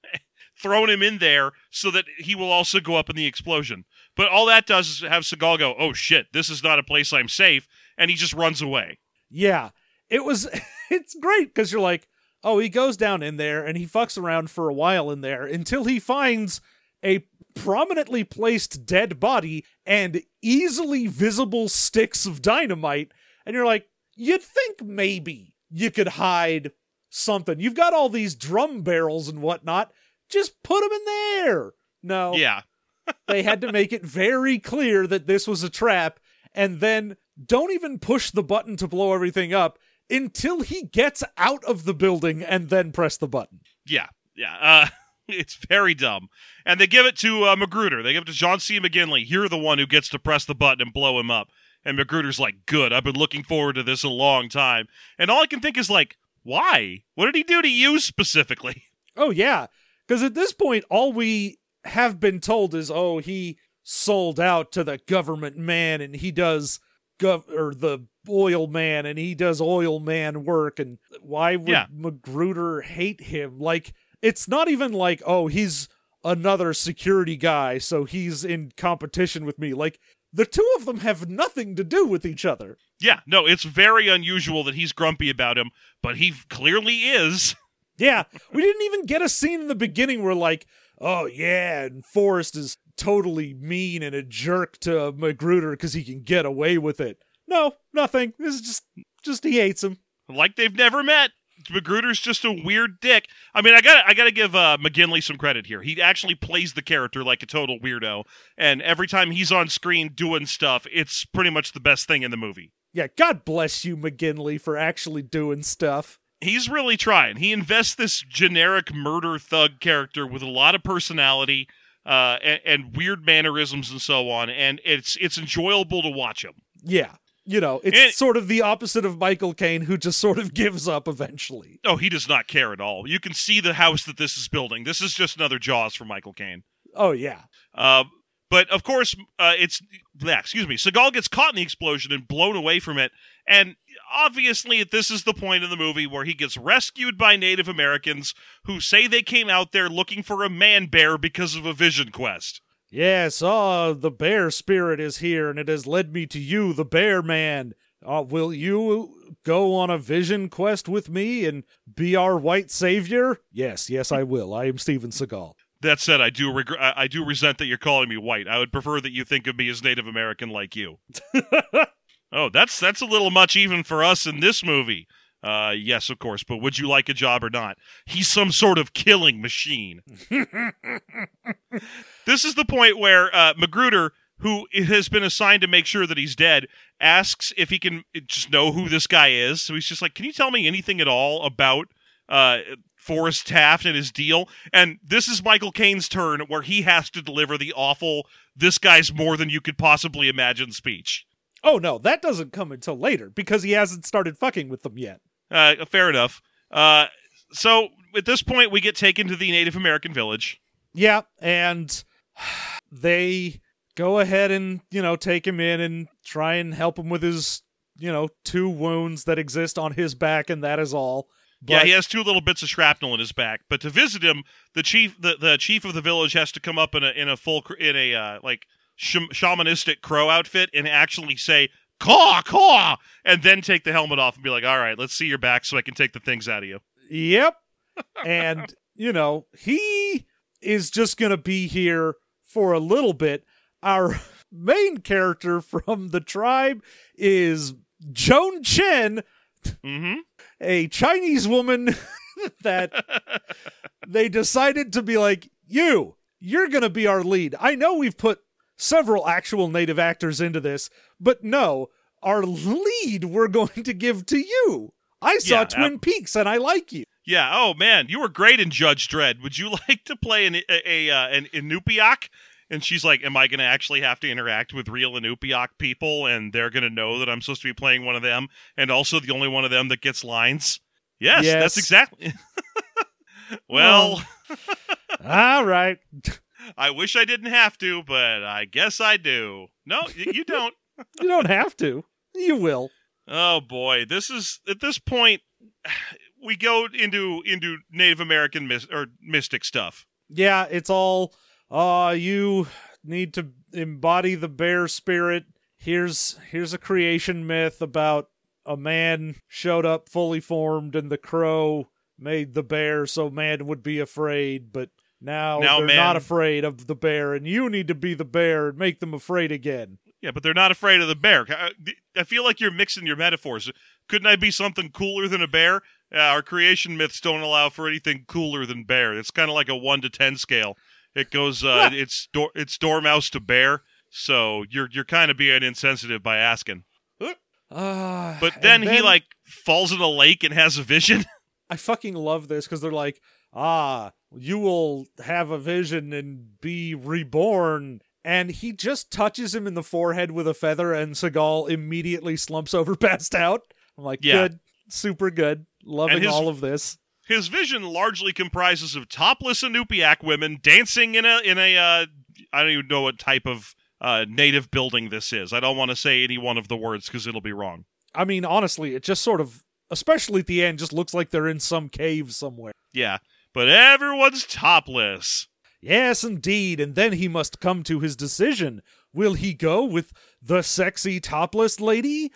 [SPEAKER 2] thrown him in there so that he will also go up in the explosion. But all that does is have Seagal go, oh shit, this is not a place I'm safe, and he just runs away.
[SPEAKER 1] Yeah, it was, it's great, because you're like, oh, he goes down in there, and he fucks around for a while in there, until he finds a prominently placed dead body and easily visible sticks of dynamite, and you're like, you'd think maybe you could hide something. You've got all these drum barrels and whatnot, just put them in there. No.
[SPEAKER 2] Yeah.
[SPEAKER 1] They had to make it very clear that this was a trap, and then don't even push the button to blow everything up until he gets out of the building and then press the button.
[SPEAKER 2] Yeah, yeah. Uh, it's very dumb. And they give it to uh, Magruder. They give it to John C. McGinley. You're the one who gets to press the button and blow him up. And Magruder's like, good, I've been looking forward to this a long time. And all I can think is like, why? What did he do to you specifically?
[SPEAKER 1] Oh, yeah. Because at this point, all we have been told is, oh, he sold out to the government man and he does gov- or the oil man and he does oil man work. And why would
[SPEAKER 2] Yeah.
[SPEAKER 1] Magruder hate him? Like, it's not even like, oh, he's another security guy, so he's in competition with me. Like, the two of them have nothing to do with each other.
[SPEAKER 2] Yeah, no, it's very unusual that he's grumpy about him, but he clearly is.
[SPEAKER 1] Yeah, we didn't even get a scene in the beginning where, like, oh, yeah, and Forrest is totally mean and a jerk to Magruder because he can get away with it. No, nothing. This is just, just he hates him.
[SPEAKER 2] Like they've never met. Magruder's just a weird dick. I mean, I got I got to give uh, McGinley some credit here. He actually plays the character like a total weirdo, and every time he's on screen doing stuff, it's pretty much the best thing in the movie.
[SPEAKER 1] Yeah, God bless you, McGinley, for actually doing stuff.
[SPEAKER 2] He's really trying. He invests this generic murder thug character with a lot of personality uh, and, and weird mannerisms and so on, and it's it's enjoyable to watch him.
[SPEAKER 1] Yeah. You know, it's
[SPEAKER 2] And-
[SPEAKER 1] sort of the opposite of Michael Caine, who just sort of gives up eventually.
[SPEAKER 2] Oh, he does not care at all. You can see the house that this is building. This is just another Jaws for Michael Caine.
[SPEAKER 1] Oh, yeah.
[SPEAKER 2] Uh, but, of course, uh, it's... bleh, excuse me. Seagal gets caught in the explosion and blown away from it. And obviously, this is the point in the movie where he gets rescued by Native Americans who say they came out there looking for a man-bear because of a vision quest.
[SPEAKER 1] Yes, ah, the bear spirit is here, and it has led me to you, the bear man. Uh, will you go on a vision quest with me and be our white savior? Yes, yes, I will. I am Steven Seagal.
[SPEAKER 2] That said, I do regr- I I do resent that you're calling me white. I would prefer that you think of me as Native American like you. Oh, that's that's a little much even for us in this movie. Uh, yes, of course, but would you like a job or not? He's some sort of killing machine. This is the point where uh, Magruder, who has been assigned to make sure that he's dead, asks if he can just know who this guy is. So he's just like, can you tell me anything at all about uh, Forrest Taft and his deal? And this is Michael Caine's turn where he has to deliver the awful, this guy's more than you could possibly imagine speech.
[SPEAKER 1] Oh, no, that doesn't come until later, because he hasn't started fucking with them yet.
[SPEAKER 2] Uh, fair enough. Uh, so at this point, we get taken to the Native American village.
[SPEAKER 1] Yeah, and they go ahead and, you know, take him in and try and help him with his, you know, two wounds that exist on his back, and that is all. But,
[SPEAKER 2] Yeah, he has two little bits of shrapnel in his back. But to visit him, the chief, the, the chief of the village, has to come up in a in a full cr- in a uh, like sh- shamanistic crow outfit and actually say "caw caw," and then take the helmet off and be like, "All right, let's see your back so I can take the things out of you."
[SPEAKER 1] Yep. And, you know, he is just going to be here for a little bit. Our main character from the tribe is Joan Chen,
[SPEAKER 2] Mm-hmm.
[SPEAKER 1] a Chinese woman that they decided to be like, you, you're going to be our lead. I know we've put several actual native actors into this, but no, our lead we're going to give to you. I saw
[SPEAKER 2] Yeah,
[SPEAKER 1] Twin
[SPEAKER 2] uh,
[SPEAKER 1] Peaks and I like you.
[SPEAKER 2] Yeah. Oh man, you were great in Judge Dredd. Would you like to play an a, a uh, an Inupiaq? And she's like, "Am I going to actually have to interact with real Inupiaq people, and they're going to know that I'm supposed to be playing one of them, and also the only one of them that gets lines?" Yes,
[SPEAKER 1] Yes.
[SPEAKER 2] that's exactly. Well,
[SPEAKER 1] All right.
[SPEAKER 2] I wish I didn't have to, but I guess I do. No, y- you don't.
[SPEAKER 1] You don't have to. You will.
[SPEAKER 2] Oh boy, this is at this point we go into into Native American mys- or mystic stuff.
[SPEAKER 1] Yeah, it's all, uh, you need to embody the bear spirit. Here's here's a creation myth about a man showed up fully formed and the crow made the bear so man would be afraid, but now,
[SPEAKER 2] Now
[SPEAKER 1] they're
[SPEAKER 2] man-
[SPEAKER 1] not afraid of the bear, and you need to be the bear and make them afraid again.
[SPEAKER 2] Yeah, but they're not afraid of the bear. I- I feel like you're mixing your metaphors. Couldn't I be something cooler than a bear? Uh, our creation myths don't allow for anything cooler than bear. It's kind of like a one to ten scale. It goes, uh,
[SPEAKER 1] Yeah.
[SPEAKER 2] it's dor- it's dormouse to bear. So you're you're kind of being insensitive by asking.
[SPEAKER 1] Uh,
[SPEAKER 2] But
[SPEAKER 1] and
[SPEAKER 2] then, he like falls in a lake and has a vision.
[SPEAKER 1] I fucking love this because they're like, ah, you will have a vision and be reborn. And he just touches him in the forehead with a feather, and Seagal immediately slumps over, passed out. I'm like,
[SPEAKER 2] Yeah.
[SPEAKER 1] good, super good, loving
[SPEAKER 2] his-
[SPEAKER 1] all of this.
[SPEAKER 2] His vision largely comprises of topless Inupiaq women dancing in a in a uh, I don't even know what type of uh, native building this is. I don't want to say any one of the words because it'll be wrong.
[SPEAKER 1] I mean, honestly, it just sort of, especially at the end, just looks like they're in some cave somewhere.
[SPEAKER 2] Yeah, but everyone's topless.
[SPEAKER 1] Yes, indeed, and then he must come to his decision. Will he go with the sexy topless lady,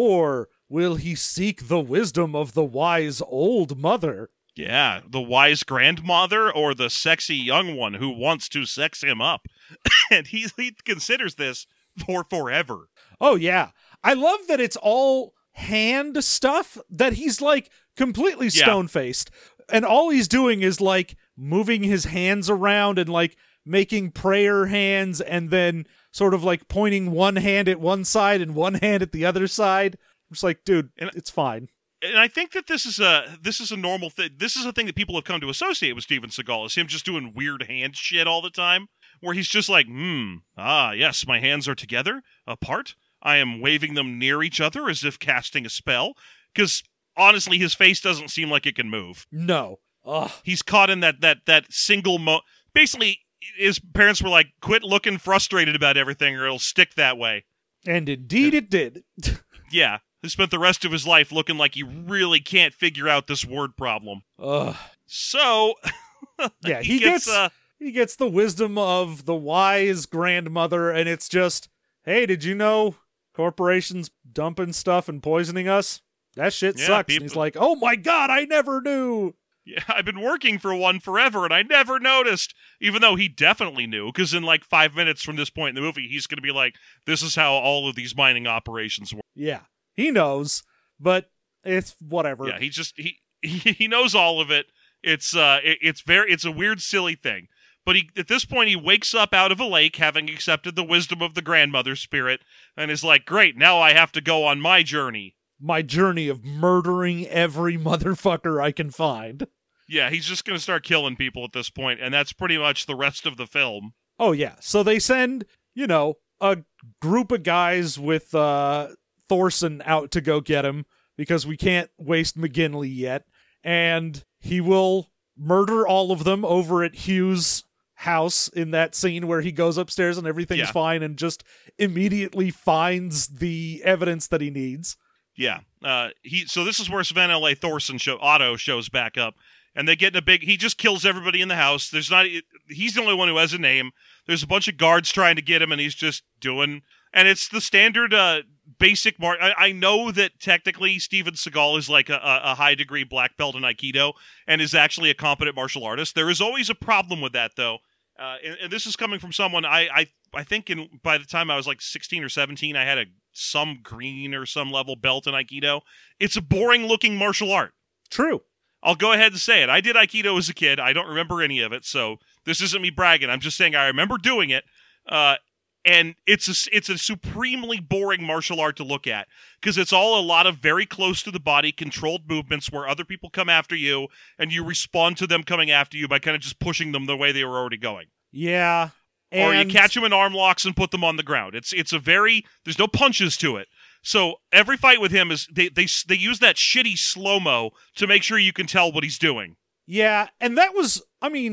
[SPEAKER 1] or will he seek the wisdom of the wise old mother?
[SPEAKER 2] Yeah, the wise grandmother or the sexy young one who wants to sex him up. And he, he considers this for forever.
[SPEAKER 1] Oh, yeah. I love that it's all hand stuff, that he's, like, completely
[SPEAKER 2] Yeah.
[SPEAKER 1] stone-faced. And all he's doing is, like, moving his hands around and, like, making prayer hands and then sort of, like, pointing one hand at one side and one hand at the other side. I'm just like, dude,
[SPEAKER 2] And-
[SPEAKER 1] it's fine.
[SPEAKER 2] And I think that this is a this is a normal thing. This is a thing that people have come to associate with Steven Seagal, is him just doing weird hand shit all the time, where he's just like, hmm, ah, yes, my hands are together, apart. I am waving them near each other as if casting a spell. Because honestly, his face doesn't seem like it can move.
[SPEAKER 1] No. Ugh.
[SPEAKER 2] He's caught in that that that single mo. Basically, his parents were like, quit looking frustrated about everything, or it'll stick that way.
[SPEAKER 1] And indeed it did.
[SPEAKER 2] Yeah. He spent the rest of his life looking like he really can't figure out this word problem.
[SPEAKER 1] Ugh.
[SPEAKER 2] So,
[SPEAKER 1] Yeah,
[SPEAKER 2] he,
[SPEAKER 1] he
[SPEAKER 2] gets,
[SPEAKER 1] gets
[SPEAKER 2] uh,
[SPEAKER 1] he gets the wisdom of the wise grandmother, and it's just, hey, did you know corporations dumping stuff and poisoning us? That shit
[SPEAKER 2] Yeah,
[SPEAKER 1] sucks.
[SPEAKER 2] people-
[SPEAKER 1] And he's like, oh my god, I never knew.
[SPEAKER 2] yeah, I've been working for one forever and I never noticed. Even though he definitely knew, because in like five minutes from this point in the movie, he's going to be like, this is how all of these mining operations work.
[SPEAKER 1] Yeah, he knows, but it's whatever.
[SPEAKER 2] Yeah, he just, he, he, he knows all of it. It's, uh, it, it's very, it's a weird, silly thing. But he, at this point, he wakes up out of a lake, having accepted the wisdom of the grandmother spirit, and is like, great, now I have to go on my journey.
[SPEAKER 1] My journey of murdering every motherfucker I can find.
[SPEAKER 2] Yeah, he's just going to start killing people at this point, and that's pretty much the rest of the film.
[SPEAKER 1] Oh, yeah. So they send, you know, a group of guys with uh, Thorson out to go get him because we can't waste McGinley yet. And he will murder all of them over at Hughes' house in that scene where he goes upstairs and everything's
[SPEAKER 2] Yeah.
[SPEAKER 1] fine and just immediately finds the evidence that he needs.
[SPEAKER 2] Yeah. Uh, he. So this is where Sven L A. Thorson show Otto shows back up, and they get in a big. He just kills everybody in the house. There's not. He's the only one who has a name. There's a bunch of guards trying to get him, and he's just doing. And it's the standard uh, basic mar. I, I know that technically Steven Seagal is like a, a high degree black belt in Aikido and is actually a competent martial artist. There is always a problem with that, though. Uh, and, and this is coming from someone I I, I think in by the time I was like sixteen or seventeen, I had a some green or some level belt in Aikido. It's a boring looking martial art.
[SPEAKER 1] True.
[SPEAKER 2] I'll go ahead and say it. I did Aikido as a kid. I don't remember any of it, so this isn't me bragging. I'm just saying I remember doing it. Uh, and it's a, it's a supremely boring martial art to look at because it's all a lot of very close to the body controlled movements where other people come after you and you respond to them coming after you by kind of just pushing them the way they were already going.
[SPEAKER 1] Yeah.
[SPEAKER 2] Or you
[SPEAKER 1] And-
[SPEAKER 2] catch them in arm locks and put them on the ground. It's it's a very there's no punches to it. So every fight with him is they they they use that shitty slow mo to make sure you can tell what he's doing.
[SPEAKER 1] Yeah, and that was, I mean,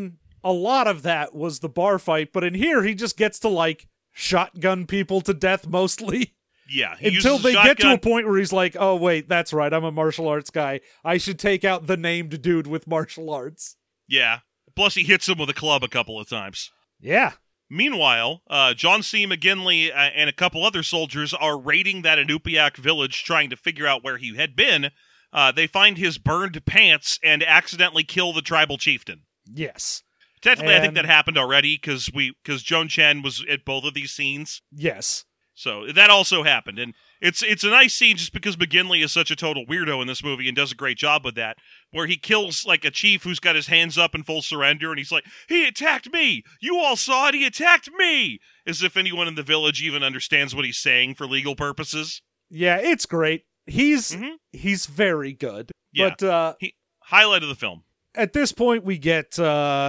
[SPEAKER 1] a lot of that was the bar fight, but in here he just gets to like shotgun people to death mostly.
[SPEAKER 2] Yeah, he
[SPEAKER 1] until
[SPEAKER 2] uses
[SPEAKER 1] they
[SPEAKER 2] shotgun.
[SPEAKER 1] get to a point where he's like, oh wait, that's right, I'm a martial arts guy. I should take out the named dude with martial arts.
[SPEAKER 2] Yeah. Plus he hits him with a club a couple of times.
[SPEAKER 1] Yeah.
[SPEAKER 2] Meanwhile, uh, John C. McGinley uh, and a couple other soldiers are raiding that Inupiaq village trying to figure out where he had been. Uh, they find his burned pants and accidentally kill the tribal chieftain.
[SPEAKER 1] Yes.
[SPEAKER 2] Technically,
[SPEAKER 1] and...
[SPEAKER 2] I think that happened already because we because Joan Chen was at both of these scenes.
[SPEAKER 1] Yes.
[SPEAKER 2] So that also happened, and it's it's a nice scene just because McGinley is such a total weirdo in this movie and does a great job with that, where he kills like a chief who's got his hands up in full surrender, and he's like, "He attacked me! You all saw it! He attacked me!" As if anyone in the village even understands what he's saying for legal purposes.
[SPEAKER 1] Yeah, it's great. He's
[SPEAKER 2] mm-hmm.
[SPEAKER 1] he's very good.
[SPEAKER 2] Yeah.
[SPEAKER 1] But uh,
[SPEAKER 2] he, highlight of the film.
[SPEAKER 1] At this point, we get uh,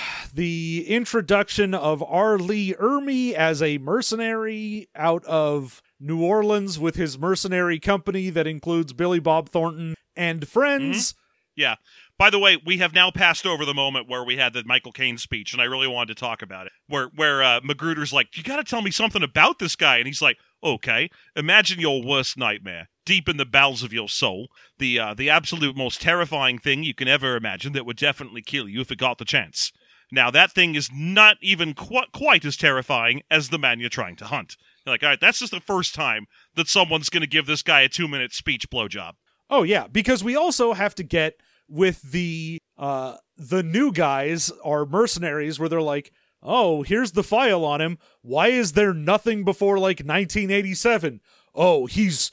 [SPEAKER 1] the introduction of R. Lee Ermey as a mercenary out of New Orleans with his mercenary company that includes Billy Bob Thornton and friends.
[SPEAKER 2] Mm-hmm. Yeah. By the way, we have now passed over the moment where we had the Michael Caine speech, and I really wanted to talk about it. Where where uh, Magruder's like, "You got to tell me something about this guy," and he's like, "Okay, imagine your worst nightmare, deep in the bowels of your soul, the uh, the absolute most terrifying thing you can ever imagine that would definitely kill you if it got the chance. Now that thing is not even qu- quite as terrifying as the man you're trying to hunt." You're like, all right, that's just the first time that someone's going to give this guy a two minute speech blowjob.
[SPEAKER 1] Oh yeah, because we also have to get with the uh the new guys, our mercenaries, where they're like, oh, here's the file on him. Why is there nothing before like nineteen eighty-seven? Oh, he's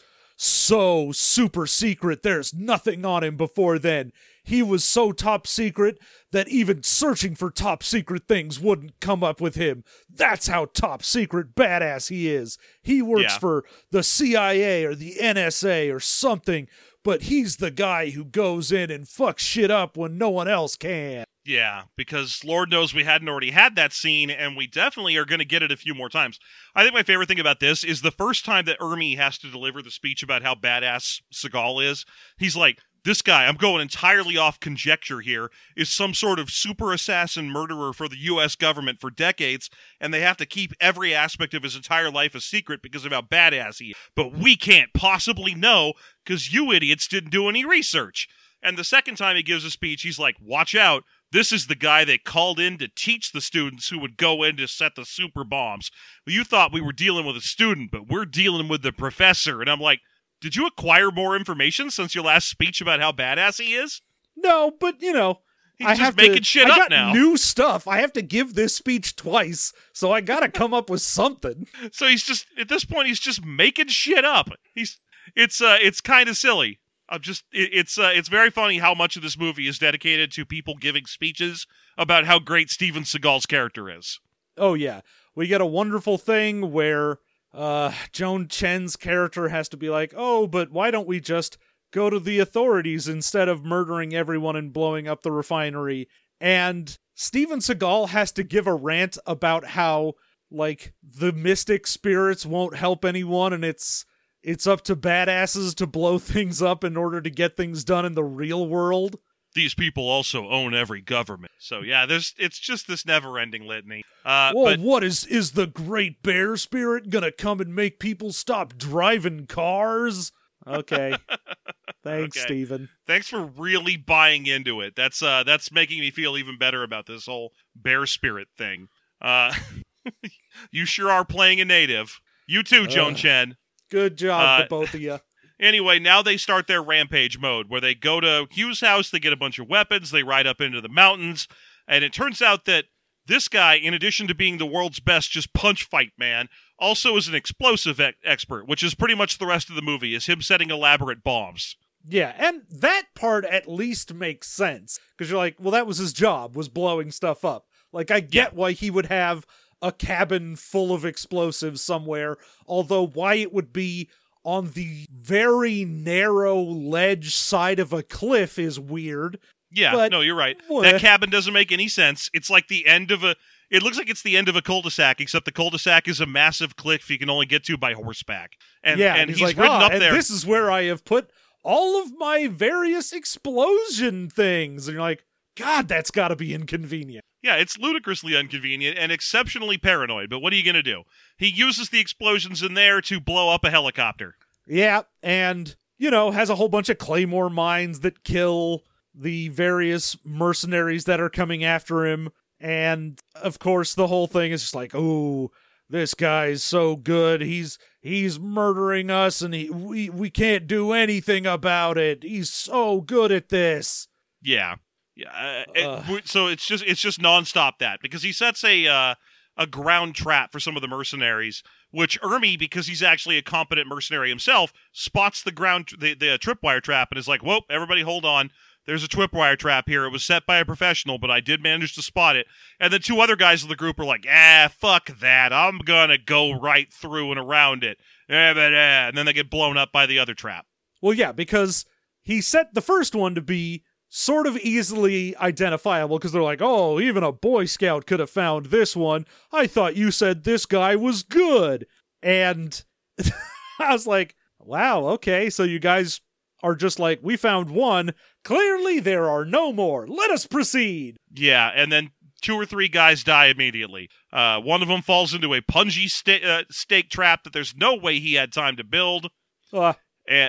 [SPEAKER 1] so super secret. There's nothing on him before then. He was so top secret that even searching for top secret things wouldn't come up with him. That's how top secret badass he is. He works
[SPEAKER 2] Yeah.
[SPEAKER 1] for the C I A or the N S A or something, but he's the guy who goes in and fucks shit up when no one else can.
[SPEAKER 2] Yeah, because Lord knows we hadn't already had that scene, and we definitely are going to get it a few more times. I think my favorite thing about this is the first time that Ermey has to deliver the speech about how badass Seagal is, he's like, this guy, I'm going entirely off conjecture here, is some sort of super assassin murderer for the U S government for decades, and they have to keep every aspect of his entire life a secret because of how badass he is. But we can't possibly know because you idiots didn't do any research. And the second time he gives a speech, he's like, watch out. This is the guy they called in to teach the students who would go in to set the super bombs. Well, you thought we were dealing with a student, but we're dealing with the professor. And I'm like, did you acquire more information since your last speech about how badass he is?
[SPEAKER 1] No, but you know,
[SPEAKER 2] He's
[SPEAKER 1] I
[SPEAKER 2] just
[SPEAKER 1] have
[SPEAKER 2] making
[SPEAKER 1] to,
[SPEAKER 2] shit
[SPEAKER 1] I
[SPEAKER 2] up
[SPEAKER 1] got
[SPEAKER 2] now.
[SPEAKER 1] New stuff. I have to give this speech twice, so I gotta come up with something.
[SPEAKER 2] So he's just, at this point, he's just making shit up. He's, it's, uh, it's kind of silly. I'm just, it, it's, uh, it's very funny how much of this movie is dedicated to people giving speeches about how great Steven Seagal's character is.
[SPEAKER 1] Oh yeah, we get a wonderful thing where uh, Joan Chen's character has to be like, oh, but why don't we just go to the authorities instead of murdering everyone and blowing up the refinery? And Steven Seagal has to give a rant about how, like, the mystic spirits won't help anyone and it's it's up to badasses to blow things up in order to get things done in the real world.
[SPEAKER 2] These people also own every government. So yeah, there's it's just this never-ending litany. Uh,
[SPEAKER 1] Well,
[SPEAKER 2] but
[SPEAKER 1] what is is the great bear spirit gonna come and make people stop driving cars? Okay. Thanks,
[SPEAKER 2] Okay.
[SPEAKER 1] Steven.
[SPEAKER 2] thanks for really buying into it. That's uh, that's making me feel even better about this whole bear spirit thing. Uh, you sure are playing a native. You too, Joan
[SPEAKER 1] Ugh.
[SPEAKER 2] Chen.
[SPEAKER 1] Good job
[SPEAKER 2] Uh,
[SPEAKER 1] to both of you.
[SPEAKER 2] Anyway, now they start their rampage mode, where they go to Hugh's house, they get a bunch of weapons, they ride up into the mountains, and it turns out that this guy, in addition to being the world's best just punch fight man, also is an explosive e- expert, which is pretty much the rest of the movie, is him setting elaborate bombs.
[SPEAKER 1] Yeah, and that part at least makes sense. Because you're like, well, that was his job, was blowing stuff up. Like, I get
[SPEAKER 2] Yeah.
[SPEAKER 1] why he would have a cabin full of explosives somewhere, although why it would be on the very narrow ledge side of a cliff is weird.
[SPEAKER 2] Yeah,
[SPEAKER 1] But-
[SPEAKER 2] no, you're right.
[SPEAKER 1] What?
[SPEAKER 2] That cabin doesn't make any sense. It's like the end of a... It looks like it's the end of a cul-de-sac, except the cul-de-sac is a massive cliff you can only get to by horseback. And,
[SPEAKER 1] yeah,
[SPEAKER 2] and
[SPEAKER 1] he's,
[SPEAKER 2] he's,
[SPEAKER 1] like,
[SPEAKER 2] ridden
[SPEAKER 1] ah,
[SPEAKER 2] up
[SPEAKER 1] and
[SPEAKER 2] there.
[SPEAKER 1] this is where I have put all of my various explosion things. And you're like, God, that's got to be inconvenient.
[SPEAKER 2] Yeah, it's ludicrously inconvenient and exceptionally paranoid, but what are you going to do? He uses the explosions in there to blow up a helicopter.
[SPEAKER 1] Yeah, and, you know, has a whole bunch of claymore mines that kill the various mercenaries that are coming after him. And, of course, the whole thing is just like, oh, this guy's so good. He's he's murdering us, and he, we, we can't do anything about it. He's so good at this.
[SPEAKER 2] Yeah. Yeah, uh, it, so it's just it's just nonstop that, because he sets a uh, a ground trap for some of the mercenaries, which Ermi, because he's actually a competent mercenary himself, spots the ground the, the tripwire trap and is like, "Whoa, everybody, hold on! There's a tripwire trap here. It was set by a professional, but I did manage to spot it." And then two other guys in the group are like, "Ah, fuck that! I'm gonna go right through and around it." And then they get blown up by the other trap.
[SPEAKER 1] Well, yeah, because he set the first one to be sort of easily identifiable, because they're like, oh, even a Boy Scout could have found this one. I thought you said this guy was good. And I was like, wow, okay, so you guys are just like, we found one. Clearly there are no more. Let us proceed.
[SPEAKER 2] Yeah, and then two or three guys die immediately. Uh, one of them falls into a punji sta- uh, stake trap that there's no way he had time to build.
[SPEAKER 1] Uh,
[SPEAKER 2] and...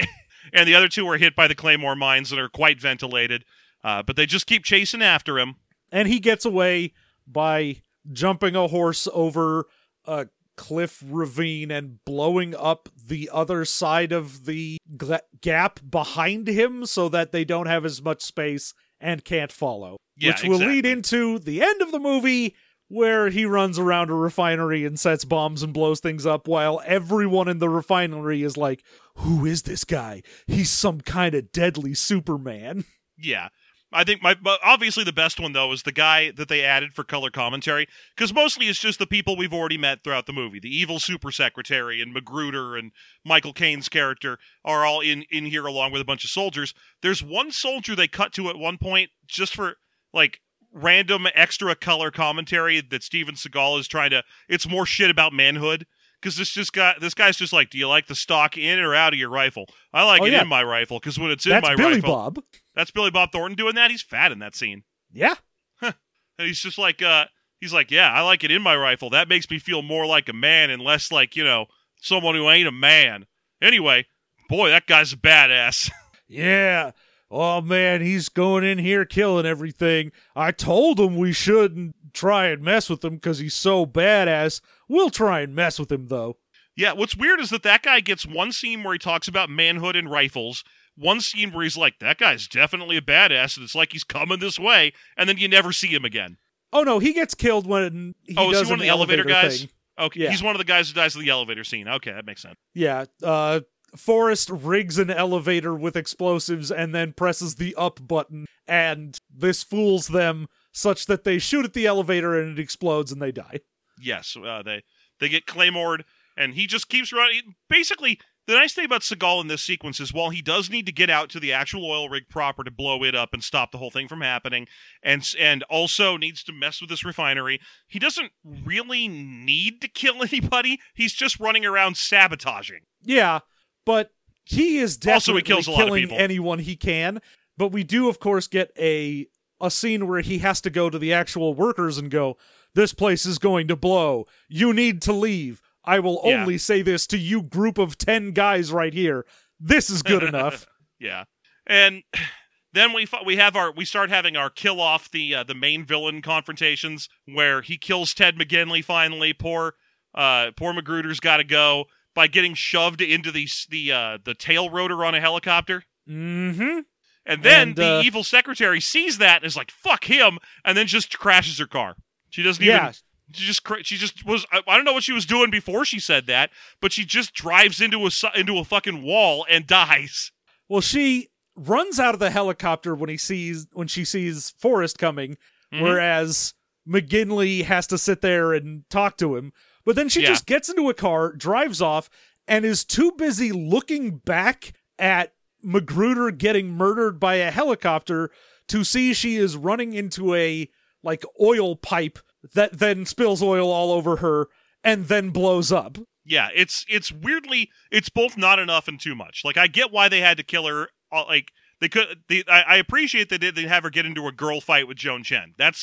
[SPEAKER 2] And the other two are hit by the claymore mines and are quite ventilated. Uh, but they just keep chasing after him.
[SPEAKER 1] And he gets away by jumping a horse over a cliff ravine and blowing up the other side of the gla- gap behind him so that they don't have as much space and can't follow.
[SPEAKER 2] Yeah,
[SPEAKER 1] which will
[SPEAKER 2] exactly.
[SPEAKER 1] lead into the end of the movie, where he runs around a refinery and sets bombs and blows things up while everyone in the refinery is like, who is this guy? He's some kind of deadly Superman.
[SPEAKER 2] Yeah. I think my but obviously the best one, though, is the guy that they added for color commentary, because mostly it's just the people we've already met throughout the movie. The evil super secretary and Magruder and Michael Caine's character are all in, in here along with a bunch of soldiers. There's one soldier they cut to at one point just for, like, random extra color commentary that Steven Seagal is trying to... It's more shit about manhood. Because this just guy, this guy's just like, do you like the stock in or out of your rifle? I like
[SPEAKER 1] oh,
[SPEAKER 2] it
[SPEAKER 1] yeah.
[SPEAKER 2] in my rifle, because when it's in
[SPEAKER 1] That's
[SPEAKER 2] my
[SPEAKER 1] Billy
[SPEAKER 2] rifle...
[SPEAKER 1] Bob.
[SPEAKER 2] That's Billy Bob Thornton doing that. He's fat in that scene.
[SPEAKER 1] Yeah.
[SPEAKER 2] And he's just like, uh, he's like, yeah, I like it in my rifle. That makes me feel more like a man and less like, you know, someone who ain't a man. Anyway, boy, that guy's a badass.
[SPEAKER 1] Yeah. Oh, man, he's going in here killing everything. I told him we shouldn't try and mess with him because he's so badass. We'll try and mess with him, though.
[SPEAKER 2] Yeah, what's weird is that that guy gets one scene where he talks about manhood and rifles, one scene where he's like, that guy's definitely a badass, and it's like he's coming this way, and then you never see him again.
[SPEAKER 1] Oh, no, he gets killed when he
[SPEAKER 2] oh,
[SPEAKER 1] does
[SPEAKER 2] is he one
[SPEAKER 1] an
[SPEAKER 2] of the elevator,
[SPEAKER 1] elevator
[SPEAKER 2] guys?
[SPEAKER 1] thing.
[SPEAKER 2] Okay,
[SPEAKER 1] Yeah.
[SPEAKER 2] he's one of the guys who dies in the elevator scene. Okay, that makes sense.
[SPEAKER 1] Yeah, uh... Forrest rigs an elevator with explosives and then presses the up button, and this fools them such that they shoot at the elevator and it explodes and they die.
[SPEAKER 2] Yes, uh, they they get claymored, and he just keeps running. Basically, the nice thing about Seagal in this sequence is while he does need to get out to the actual oil rig proper to blow it up and stop the whole thing from happening, and and also needs to mess with this refinery, he doesn't really need to kill anybody. He's just running around sabotaging.
[SPEAKER 1] Yeah, but he is
[SPEAKER 2] Also,
[SPEAKER 1] definitely
[SPEAKER 2] he kills a lot of
[SPEAKER 1] killing
[SPEAKER 2] people.
[SPEAKER 1] anyone he can. But we do, of course, get a a scene where he has to go to the actual workers and go, this place is going to blow. You need to leave. I will
[SPEAKER 2] Yeah.
[SPEAKER 1] only say this to you group of ten guys right here. This is good enough.
[SPEAKER 2] Yeah, and then we we have our we start having our kill off the uh, the main villain confrontations where he kills Ted McGinley finally. Poor uh, poor Magruder's got to go by getting shoved into the the uh, the tail rotor on a helicopter.
[SPEAKER 1] Mm-hmm.
[SPEAKER 2] And then
[SPEAKER 1] And,
[SPEAKER 2] the
[SPEAKER 1] uh,
[SPEAKER 2] evil secretary sees that and is like, "Fuck him!" and then just crashes her car. She doesn't
[SPEAKER 1] Yeah.
[SPEAKER 2] even. She just cra- she just was. I, I don't know what she was doing before she said that, but she just drives into a su- into a fucking wall and dies.
[SPEAKER 1] Well, she runs out of the helicopter when he sees when she sees Forrest coming,
[SPEAKER 2] Mhm.
[SPEAKER 1] whereas McGinley has to sit there and talk to him. But then she
[SPEAKER 2] Yeah.
[SPEAKER 1] just gets into a car, drives off, and is too busy looking back at Magruder getting murdered by a helicopter to see she is running into a like oil pipe that then spills oil all over her and then blows up.
[SPEAKER 2] Yeah, it's it's weirdly it's both not enough and too much. Like I get why they had to kill her. uh, Like they could. They, I, I appreciate that they didn't have her get into a girl fight with Joan Chen. That's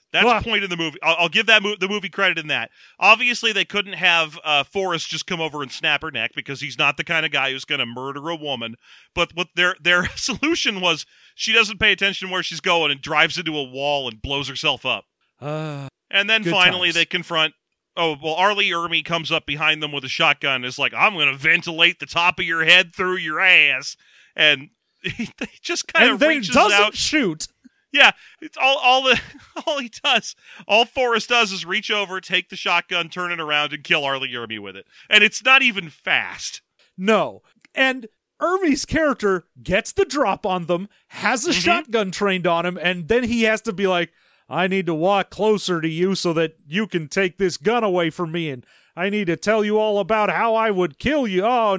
[SPEAKER 2] That's
[SPEAKER 1] Ah.
[SPEAKER 2] the point in the movie. I'll, I'll give that mo- the movie credit in that. Obviously, they couldn't have uh, Forrest just come over and snap her neck because he's not the kind of guy who's going to murder a woman. But what their their solution was, she doesn't pay attention where she's going and drives into a wall and blows herself up.
[SPEAKER 1] Uh,
[SPEAKER 2] And then
[SPEAKER 1] Good
[SPEAKER 2] finally,
[SPEAKER 1] times.
[SPEAKER 2] they confront. Oh well, Arlie Ermy comes up behind them with a shotgun. And is like, "I'm going to ventilate the top of your head through your ass," and he, he just kind
[SPEAKER 1] and
[SPEAKER 2] of
[SPEAKER 1] then
[SPEAKER 2] reaches
[SPEAKER 1] doesn't
[SPEAKER 2] out.
[SPEAKER 1] shoot.
[SPEAKER 2] Yeah, it's all all the all he does. All Forrest does is reach over, take the shotgun, turn it around, and kill Arlie Ermy with it. And it's not even fast.
[SPEAKER 1] No. And Ermy's character gets the drop on them, has a
[SPEAKER 2] Mhm.
[SPEAKER 1] shotgun trained on him, and then he has to be like, I need to walk closer to you so that you can take this gun away from me, and I need to tell you all about how I would kill you. Oh,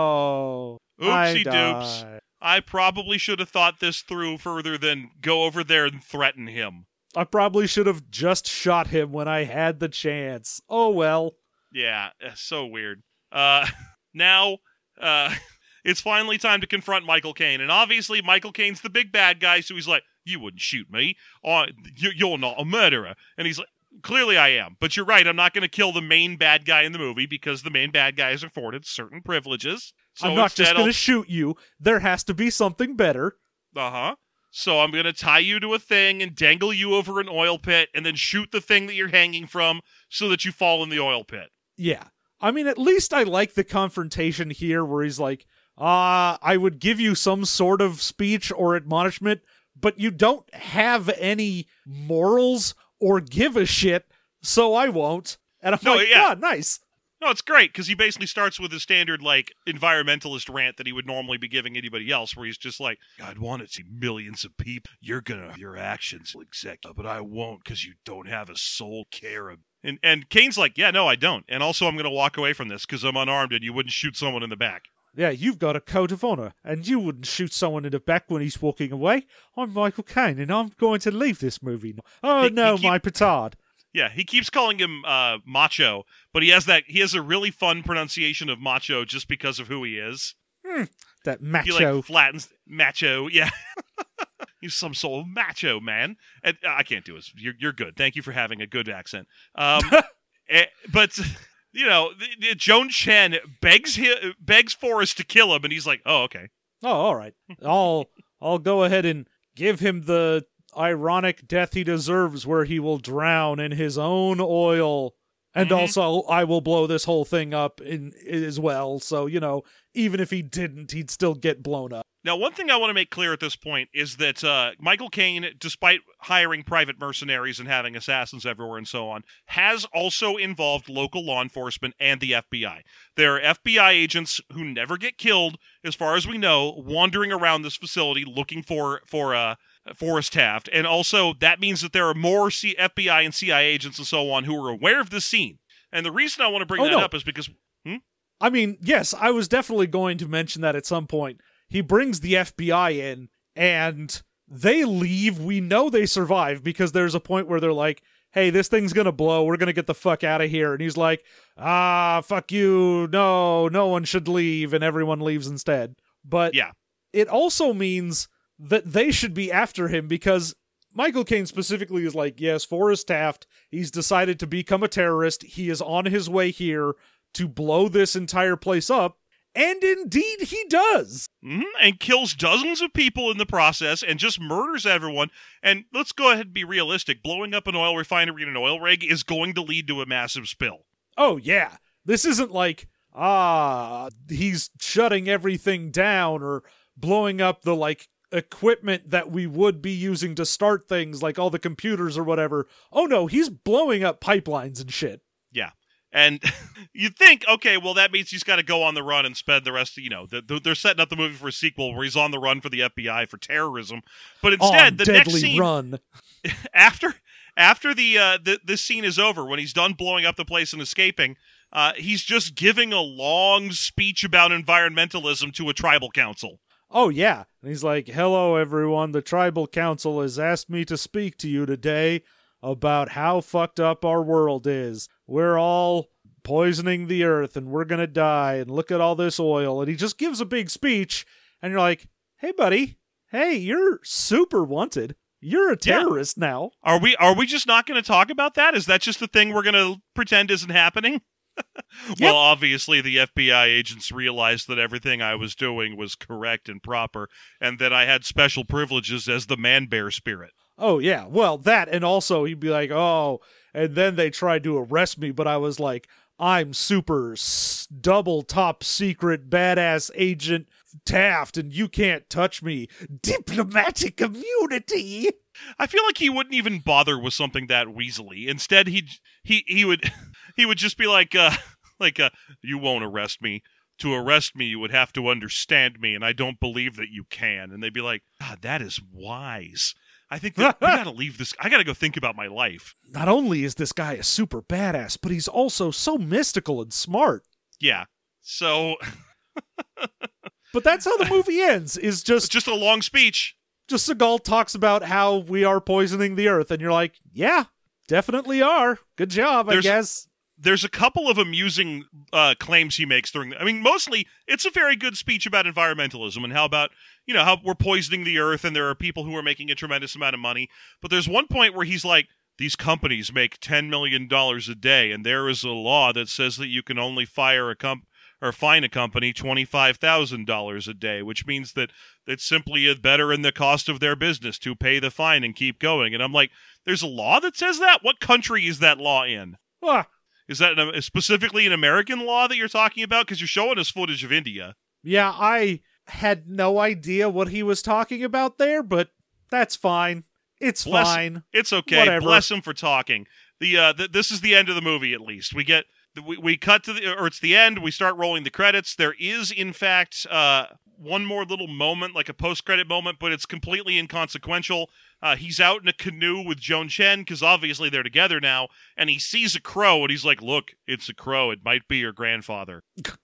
[SPEAKER 1] no. I
[SPEAKER 2] Oopsie doops.
[SPEAKER 1] died.
[SPEAKER 2] I probably should have thought this through further than go over there and threaten him.
[SPEAKER 1] I probably should have just shot him when I had the chance. Oh, well.
[SPEAKER 2] Yeah, eh, so weird. Uh, now, uh, it's finally time to confront Michael Caine, and obviously Michael Caine's the big bad guy, so he's like, "You wouldn't shoot me. I, you, you're not a murderer." And he's like, "Clearly I am, but you're right. I'm not going to kill the main bad guy in the movie because the main bad guy is afforded certain privileges. So
[SPEAKER 1] I'm not
[SPEAKER 2] instead
[SPEAKER 1] just going
[SPEAKER 2] I'll-
[SPEAKER 1] to shoot you. There has to be something better.
[SPEAKER 2] Uh-huh. So I'm going to tie you to a thing and dangle you over an oil pit and then shoot the thing that you're hanging from so that you fall in the oil pit."
[SPEAKER 1] Yeah. I mean, at least I like the confrontation here where he's like, uh, I would give you some sort of speech or admonishment, but you don't have any morals or give a shit, so I won't. And I'm
[SPEAKER 2] No,
[SPEAKER 1] like,
[SPEAKER 2] yeah.
[SPEAKER 1] yeah, nice.
[SPEAKER 2] No, it's great because he basically starts with his standard, like, environmentalist rant that he would normally be giving anybody else, where he's just like, "I'd want to see millions of people. You're gonna, your actions will exact, but I won't because you don't have a soul care." Of-" And and Kane's like, "Yeah, no, I don't. And also, I'm gonna walk away from this because I'm unarmed and you wouldn't shoot someone in the back."
[SPEAKER 1] Yeah, you've got a code of honor, and you wouldn't shoot someone in the back when he's walking away. I'm Michael Caine, and I'm going to leave this movie. Oh,
[SPEAKER 2] He- he
[SPEAKER 1] no,
[SPEAKER 2] keep-
[SPEAKER 1] my petard.
[SPEAKER 2] Yeah, he keeps calling him uh, macho, but he has that he has a really fun pronunciation of macho just because of who he is.
[SPEAKER 1] That
[SPEAKER 2] He
[SPEAKER 1] macho.
[SPEAKER 2] like flattens macho, yeah. He's some sort of macho man. And uh, I can't do it. You're you're good. Thank you for having a good accent. Um, eh, but you know, th- th- Joan Chen begs hi- begs Forrest to kill him, and he's like, "Oh, okay."
[SPEAKER 1] Oh, all right. I'll I'll go ahead and give him the ironic death he deserves, where he will drown in his own oil, and
[SPEAKER 2] Mhm.
[SPEAKER 1] also I will blow this whole thing up in as well. So you know, even if he didn't, he'd still get blown up.
[SPEAKER 2] Now, one thing I want to make clear at this point is that uh, Michael Caine, despite hiring private mercenaries and having assassins everywhere and so on, has also involved local law enforcement and the F B I. There are F B I agents who never get killed, as far as we know, wandering around this facility looking for for uh, Forrest Taft. And also, that means that there are more C- F B I and C I A agents and so on who are aware of this scene. And the reason I want to bring
[SPEAKER 1] Oh,
[SPEAKER 2] that
[SPEAKER 1] no.
[SPEAKER 2] up is because...
[SPEAKER 1] I mean, yes, I was definitely going to mention that at some point. He brings the F B I in, and they leave. We know they survive because there's a point where they're like, hey, this thing's gonna blow. We're gonna get the fuck out of here. And he's like, ah, fuck you. No, no one should leave. And everyone leaves instead. But
[SPEAKER 2] Yeah.
[SPEAKER 1] it also means that they should be after him because Michael Caine specifically is like, yes, Forrest Taft, he's decided to become a terrorist. He is on his way here to blow this entire place up. And indeed he does.
[SPEAKER 2] Mhm, and kills dozens of people in the process and just murders everyone. And let's go ahead and be realistic. Blowing up an oil refinery in an oil rig is going to lead to a massive spill.
[SPEAKER 1] Oh, yeah. This isn't like, ah, he's shutting everything down or blowing up the, like, equipment that we would be using to start things, like all the computers or whatever. Oh, no, he's blowing up pipelines and shit.
[SPEAKER 2] Yeah. And you'd think, okay, well, that means he's got to go on the run and spend the rest of, you know, the, the, they're setting up the movie for a sequel where he's on the run for the F B I for terrorism. But instead,
[SPEAKER 1] On
[SPEAKER 2] the
[SPEAKER 1] Deadly
[SPEAKER 2] next scene,
[SPEAKER 1] Run.
[SPEAKER 2] after after the, uh, the this scene is over, when he's done blowing up the place and escaping, uh, he's just giving a long speech about environmentalism to a tribal council.
[SPEAKER 1] Oh, yeah. And he's like, hello, everyone. The Tribal Council has asked me to speak to you today about how fucked up our world is. We're all poisoning the earth and we're gonna die, and look at all this oil. And he just gives a big speech, and you're like, hey, buddy, hey, you're super wanted. You're a terrorist yeah. now.
[SPEAKER 2] Are we Are we just not going to talk about that? Is that just the thing we're going to pretend isn't happening? Well, yep. Obviously, the F B I agents realized that everything I was doing was correct and proper, and that I had special privileges as the man-bear spirit.
[SPEAKER 1] Oh, yeah. Well, that, and also he'd be like, oh, and then they tried to arrest me, but I was like, I'm super s- double top secret badass agent Taft, and you can't touch me. Diplomatic immunity.
[SPEAKER 2] I feel like he wouldn't even bother with something that weaselly. Instead, he he he would he would just be like, uh, like, uh, you won't arrest me. To arrest me, you would have to understand me, and I don't believe that you can. And they'd be like, God, that is wise. I think that we gotta leave this. I gotta go think about my life.
[SPEAKER 1] Not only is this guy a super badass, but he's also so mystical and smart.
[SPEAKER 2] Yeah. So.
[SPEAKER 1] But that's how the movie ends. Is just
[SPEAKER 2] it's just a long speech.
[SPEAKER 1] Just Seagal talks about how we are poisoning the earth, and you're like, yeah, definitely are. Good job,
[SPEAKER 2] there's,
[SPEAKER 1] I guess.
[SPEAKER 2] There's a couple of amusing uh, claims he makes during. The, I mean, mostly it's a very good speech about environmentalism and how about. You know, how we're poisoning the earth and there are people who are making a tremendous amount of money. But there's one point where he's like, these companies make ten million dollars a day, and there is a law that says that you can only fire a comp or fine a company twenty-five thousand dollars a day, which means that it's simply better in the cost of their business to pay the fine and keep going. And I'm like, there's a law that says that? What country is that law in?
[SPEAKER 1] Ah.
[SPEAKER 2] Is that an, specifically an American law that you're talking about? Because you're showing us footage of India.
[SPEAKER 1] Yeah, I... had no idea what he was talking about there, but that's fine. It's
[SPEAKER 2] Bless,
[SPEAKER 1] fine.
[SPEAKER 2] It's okay.
[SPEAKER 1] Whatever.
[SPEAKER 2] Bless him for talking. The uh, th- this is the end of the movie. At least we get we we cut to the or it's the end. We start rolling the credits. There is in fact uh, one more little moment, like a post credit moment, but it's completely inconsequential. Uh, he's out in a canoe with Joan Chen because obviously they're together now, and he sees a crow and he's like, "Look, it's a crow. It might be your grandfather."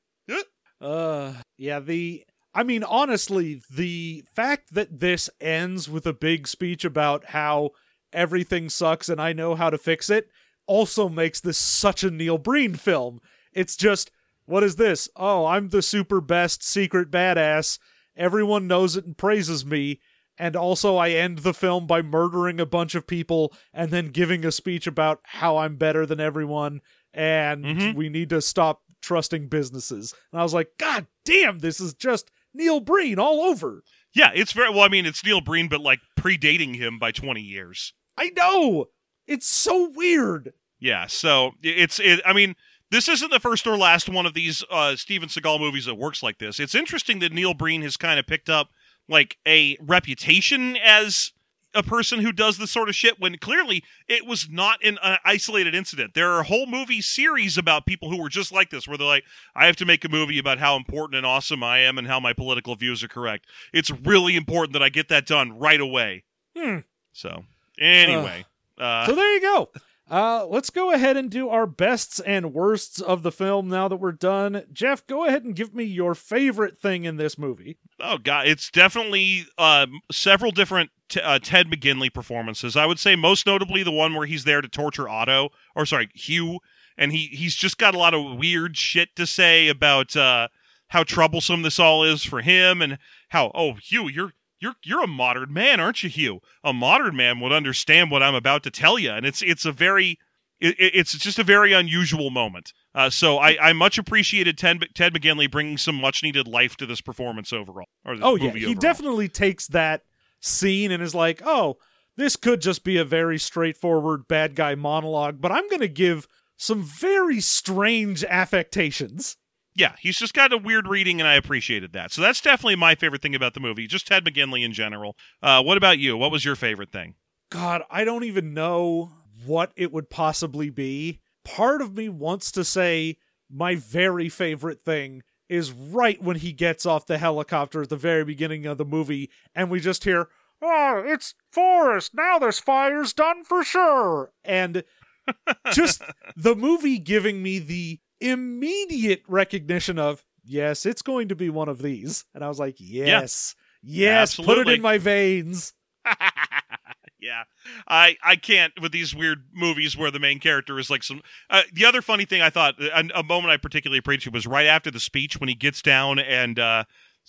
[SPEAKER 1] uh, yeah. The. I mean, honestly, the fact that this ends with a big speech about how everything sucks and I know how to fix it also makes this such a Neil Breen film. It's just, what is this? Oh, I'm the super best secret badass. Everyone knows it and praises me. And also I end the film by murdering a bunch of people and then giving a speech about how I'm better than everyone and
[SPEAKER 2] mm-hmm.
[SPEAKER 1] we need to stop trusting businesses. And I was like, God damn, this is just Neil Breen all over.
[SPEAKER 2] Yeah, it's very well. I mean, it's Neil Breen, but like predating him by twenty years.
[SPEAKER 1] I know. It's so weird.
[SPEAKER 2] Yeah. So it's. It, I mean, this isn't the first or last one of these uh, Steven Seagal movies that works like this. It's interesting that Neil Breen has kind of picked up like a reputation as a person who does this sort of shit when clearly it was not an uh, isolated incident. There are whole movie series about people who were just like this, where they're like, I have to make a movie about how important and awesome I am and how my political views are correct. It's really important that I get that done right away.
[SPEAKER 1] Hmm.
[SPEAKER 2] So, anyway. Uh, uh,
[SPEAKER 1] so there you go. Uh, let's go ahead and do our bests and worsts of the film now that we're done. Jeff, go ahead and give me your favorite thing in this movie.
[SPEAKER 2] Oh, God. It's definitely uh, several different t- uh, Ted McGinley performances. I would say most notably the one where he's there to torture Otto, or sorry, Hugh, and he, he's just got a lot of weird shit to say about uh, how troublesome this all is for him and how, oh, Hugh, you're You're you're a modern man, aren't you, Hugh? A modern man would understand what I'm about to tell you, and it's it's a very it, it's just a very unusual moment. Uh, so I, I much appreciated Ted, Ted McGinley bringing some much needed life to this performance overall. Or this
[SPEAKER 1] oh yeah,
[SPEAKER 2] movie
[SPEAKER 1] he
[SPEAKER 2] overall.
[SPEAKER 1] definitely takes that scene and is like, oh, this could just be a very straightforward bad guy monologue, but I'm going to give some very strange affectations.
[SPEAKER 2] Yeah, he's just got a weird reading, and I appreciated that. So that's definitely my favorite thing about the movie, just Ted McGinley in general. Uh, what about you? What was your favorite thing?
[SPEAKER 1] God, I don't even know what it would possibly be. Part of me wants to say my very favorite thing is right when he gets off the helicopter at the very beginning of the movie, and we just hear, oh, it's Forrest, now this fire's done for sure. And just the movie giving me the immediate recognition of, yes, it's going to be one of these. And I was like, yes, yeah, yes,
[SPEAKER 2] absolutely.
[SPEAKER 1] Put it in my veins.
[SPEAKER 2] Yeah, I I can't with these weird movies where the main character is like some. Uh, the other funny thing I thought, a, a moment I particularly appreciated was right after the speech when he gets down and uh,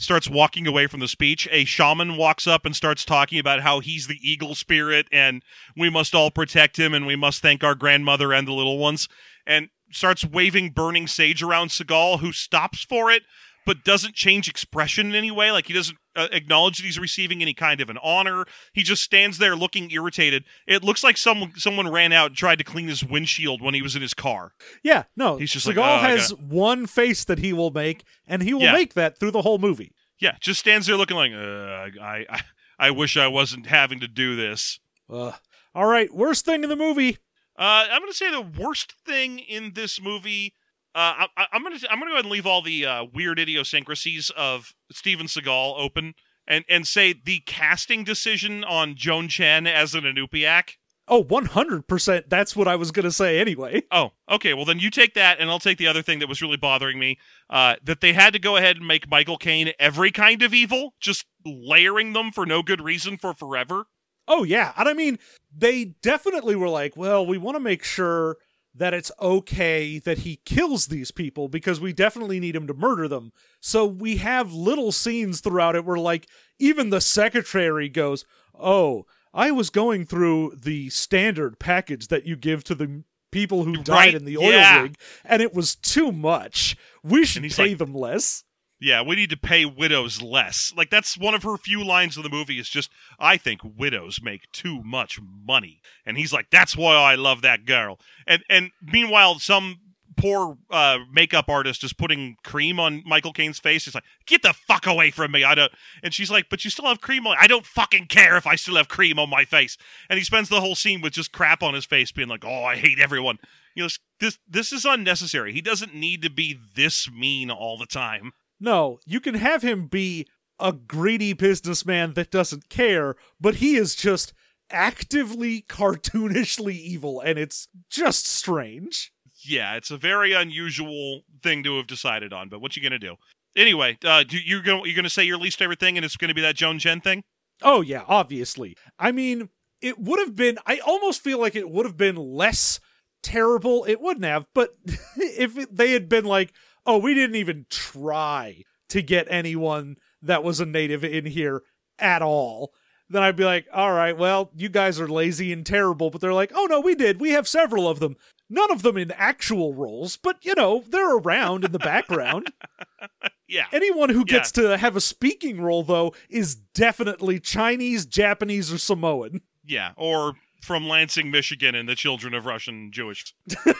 [SPEAKER 2] starts walking away from the speech, a shaman walks up and starts talking about how he's the eagle spirit and we must all protect him and we must thank our grandmother and the little ones, and starts waving burning sage around Seagal, who stops for it, but doesn't change expression in any way. Like, he doesn't uh, acknowledge that he's receiving any kind of an honor. He just stands there looking irritated. It looks like someone someone ran out and tried to clean his windshield when he was in his car.
[SPEAKER 1] Yeah, no,
[SPEAKER 2] He's just
[SPEAKER 1] Seagal
[SPEAKER 2] like, oh, I
[SPEAKER 1] has
[SPEAKER 2] gotta-
[SPEAKER 1] one face that he will make, and he will
[SPEAKER 2] Yeah.
[SPEAKER 1] make that through the whole movie.
[SPEAKER 2] Yeah, just stands there looking like, uh, I, I, I wish I wasn't having to do this.
[SPEAKER 1] Uh, all right, worst thing in the movie.
[SPEAKER 2] Uh, I'm going to say the worst thing in this movie. Uh, I, I'm going to I'm going to go ahead and leave all the uh, weird idiosyncrasies of Steven Seagal open, and and say the casting decision on Joan Chen as an Anupiak.
[SPEAKER 1] Oh, one hundred percent. That's what I was going to say anyway.
[SPEAKER 2] Oh, okay. Well, then you take that, and I'll take the other thing that was really bothering me. Uh, that they had to go ahead and make Michael Caine every kind of evil, just layering them for no good reason for forever.
[SPEAKER 1] Oh, yeah. And I mean, they definitely were like, well, we want to make sure that it's okay that he kills these people because we definitely need him to murder them. So we have little scenes throughout it where, like, even the secretary goes, oh, I was going through the standard package that you give to the people who died
[SPEAKER 2] Right,
[SPEAKER 1] in the oil
[SPEAKER 2] yeah.
[SPEAKER 1] rig, and it was too much. We should
[SPEAKER 2] he's
[SPEAKER 1] pay
[SPEAKER 2] like-
[SPEAKER 1] them less.
[SPEAKER 2] Yeah, we need to pay widows less. Like, that's one of her few lines of the movie is just, I think widows make too much money. And he's like, that's why I love that girl. And and meanwhile, some poor uh, makeup artist is putting cream on Michael Caine's face. He's like, get the fuck away from me. I don't. And she's like, but you still have cream on. I don't fucking care if I still have cream on my face. And he spends the whole scene with just crap on his face, being like, oh, I hate everyone. You know, this this is unnecessary. He doesn't need to be this mean all the time.
[SPEAKER 1] No, you can have him be a greedy businessman that doesn't care, but he is just actively cartoonishly evil, and it's just strange.
[SPEAKER 2] Yeah, it's a very unusual thing to have decided on, but what you gonna do? Anyway, uh, do you go, you're gonna say your least favorite thing, and it's gonna be that Joan Chen thing?
[SPEAKER 1] Oh, yeah, obviously. I mean, it would have been, I almost feel like it would have been less terrible. It wouldn't have, but if it, they had been like, oh, we didn't even try to get anyone that was a native in here at all, then I'd be like, all right, well, you guys are lazy and terrible. But they're like, oh, no, we did. We have several of them. None of them in actual roles, but, you know, they're around in the background.
[SPEAKER 2] Yeah.
[SPEAKER 1] Anyone who
[SPEAKER 2] Yeah.
[SPEAKER 1] gets to have a speaking role, though, is definitely Chinese, Japanese, or Samoan.
[SPEAKER 2] Yeah, or from Lansing, Michigan, and the children of Russian Jewish.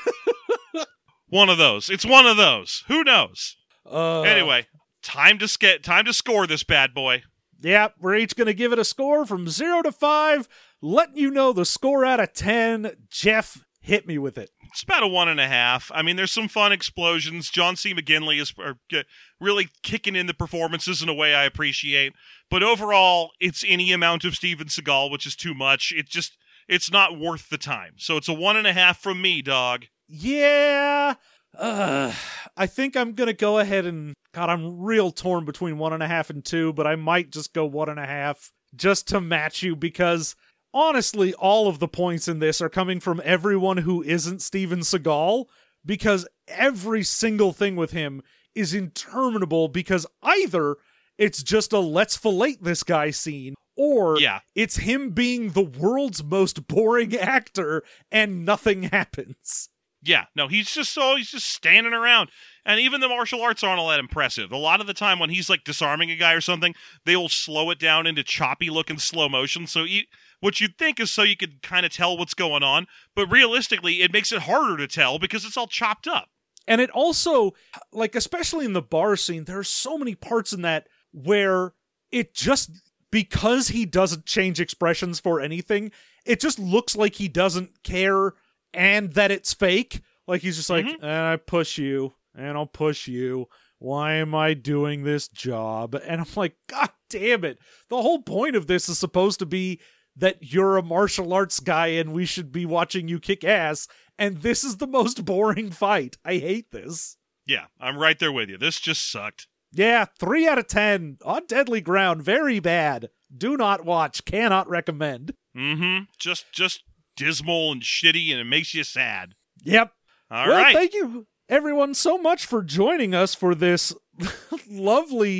[SPEAKER 2] One of those. It's one of those. Who knows?
[SPEAKER 1] Uh,
[SPEAKER 2] Anyway, time to sk- time to score this bad boy.
[SPEAKER 1] Yeah, we're each going to give it a score from zero to five. Letting you know the score out of ten. Jeff, hit me with it.
[SPEAKER 2] It's about a one and a half. I mean, there's some fun explosions. John C. McGinley is uh, g- really kicking in the performances in a way I appreciate. But overall, it's any amount of Steven Seagal, which is too much. It's just, it's not worth the time. So it's a one and a half from me, dog.
[SPEAKER 1] Yeah. Uh, I think I'm going to go ahead and... God, I'm real torn between one and a half and two, but I might just go one and a half just to match you because... Honestly, all of the points in this are coming from everyone who isn't Steven Seagal, because every single thing with him is interminable because either it's just a let's fillet this guy scene, or
[SPEAKER 2] Yeah.
[SPEAKER 1] it's him being the world's most boring actor and nothing happens.
[SPEAKER 2] Yeah, no, he's just so, he's just standing around. And even the martial arts aren't all that impressive. A lot of the time when he's like disarming a guy or something, they will slow it down into choppy looking slow motion. So you, what you'd think is so you could kind of tell what's going on. But realistically, it makes it harder to tell because it's all chopped up.
[SPEAKER 1] And it also, like, especially in the bar scene, there are so many parts in that where it just, because he doesn't change expressions for anything, it just looks like he doesn't care and that it's fake. Like, he's just like,
[SPEAKER 2] Mhm.
[SPEAKER 1] and I push you, and I'll push you. Why am I doing this job? And I'm like, God damn it. The whole point of this is supposed to be that you're a martial arts guy and we should be watching you kick ass. And this is the most boring fight. I hate this.
[SPEAKER 2] Yeah, I'm right there with you. This just sucked.
[SPEAKER 1] Yeah, three out of ten. On Deadly Ground. Very bad. Do not watch. Cannot recommend.
[SPEAKER 2] Mm-hmm. Just, just dismal and shitty, and it makes you sad.
[SPEAKER 1] Yep.
[SPEAKER 2] All
[SPEAKER 1] well,
[SPEAKER 2] right.
[SPEAKER 1] thank you, everyone, so much for joining us for this lovely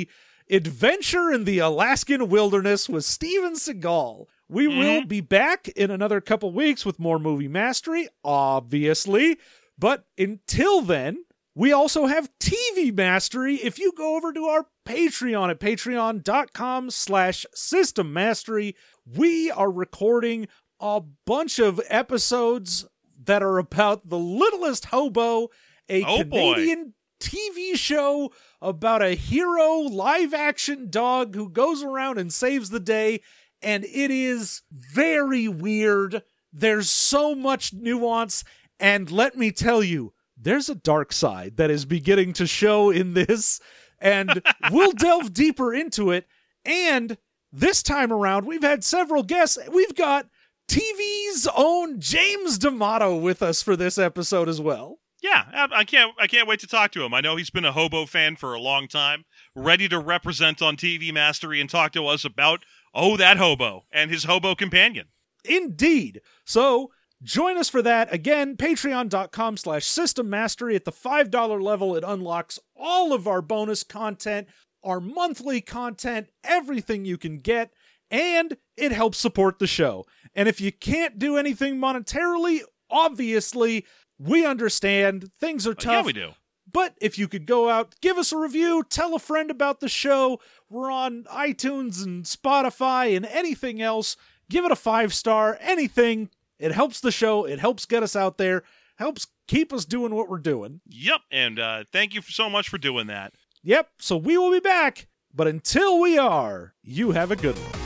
[SPEAKER 1] Adventure in the Alaskan Wilderness with Steven Seagal. We
[SPEAKER 2] Mm-hmm.
[SPEAKER 1] will be back in another couple weeks with more movie mastery, obviously. But until then, we also have T V mastery. If you go over to our Patreon at patreon.com slash system mastery, we are recording a bunch of episodes that are about The Littlest Hobo, a
[SPEAKER 2] Oh, boy.
[SPEAKER 1] Canadian T V show about a hero live action dog who goes around and saves the day. And it is very weird. There's so much nuance. And let me tell you, there's a dark side that is beginning to show in this. And we'll delve deeper into it. And this time around, we've had several guests. We've got T V's own James D'Amato with us for this episode as well.
[SPEAKER 2] Yeah, I I can't. I can't wait to talk to him. I know he's been a Hobo fan for a long time, ready to represent on T V Mastery and talk to us about oh that hobo and his hobo companion.
[SPEAKER 1] Indeed. So join us for that. Again, patreon.com slash system mastery. At the five dollar level, it unlocks all of our bonus content, our monthly content, everything you can get, and it helps support the show. And if you can't do anything monetarily, obviously, we understand things are
[SPEAKER 2] Uh,
[SPEAKER 1] tough.
[SPEAKER 2] yeah, we do.
[SPEAKER 1] But if you could go out, give us a review, tell a friend about the show. We're on iTunes and Spotify and anything else. Give it a five star, anything. It helps the show. It helps get us out there. Helps keep us doing what we're doing.
[SPEAKER 2] Yep, and uh, thank you so much for doing that.
[SPEAKER 1] Yep, so we will be back. But until we are, you have a good one.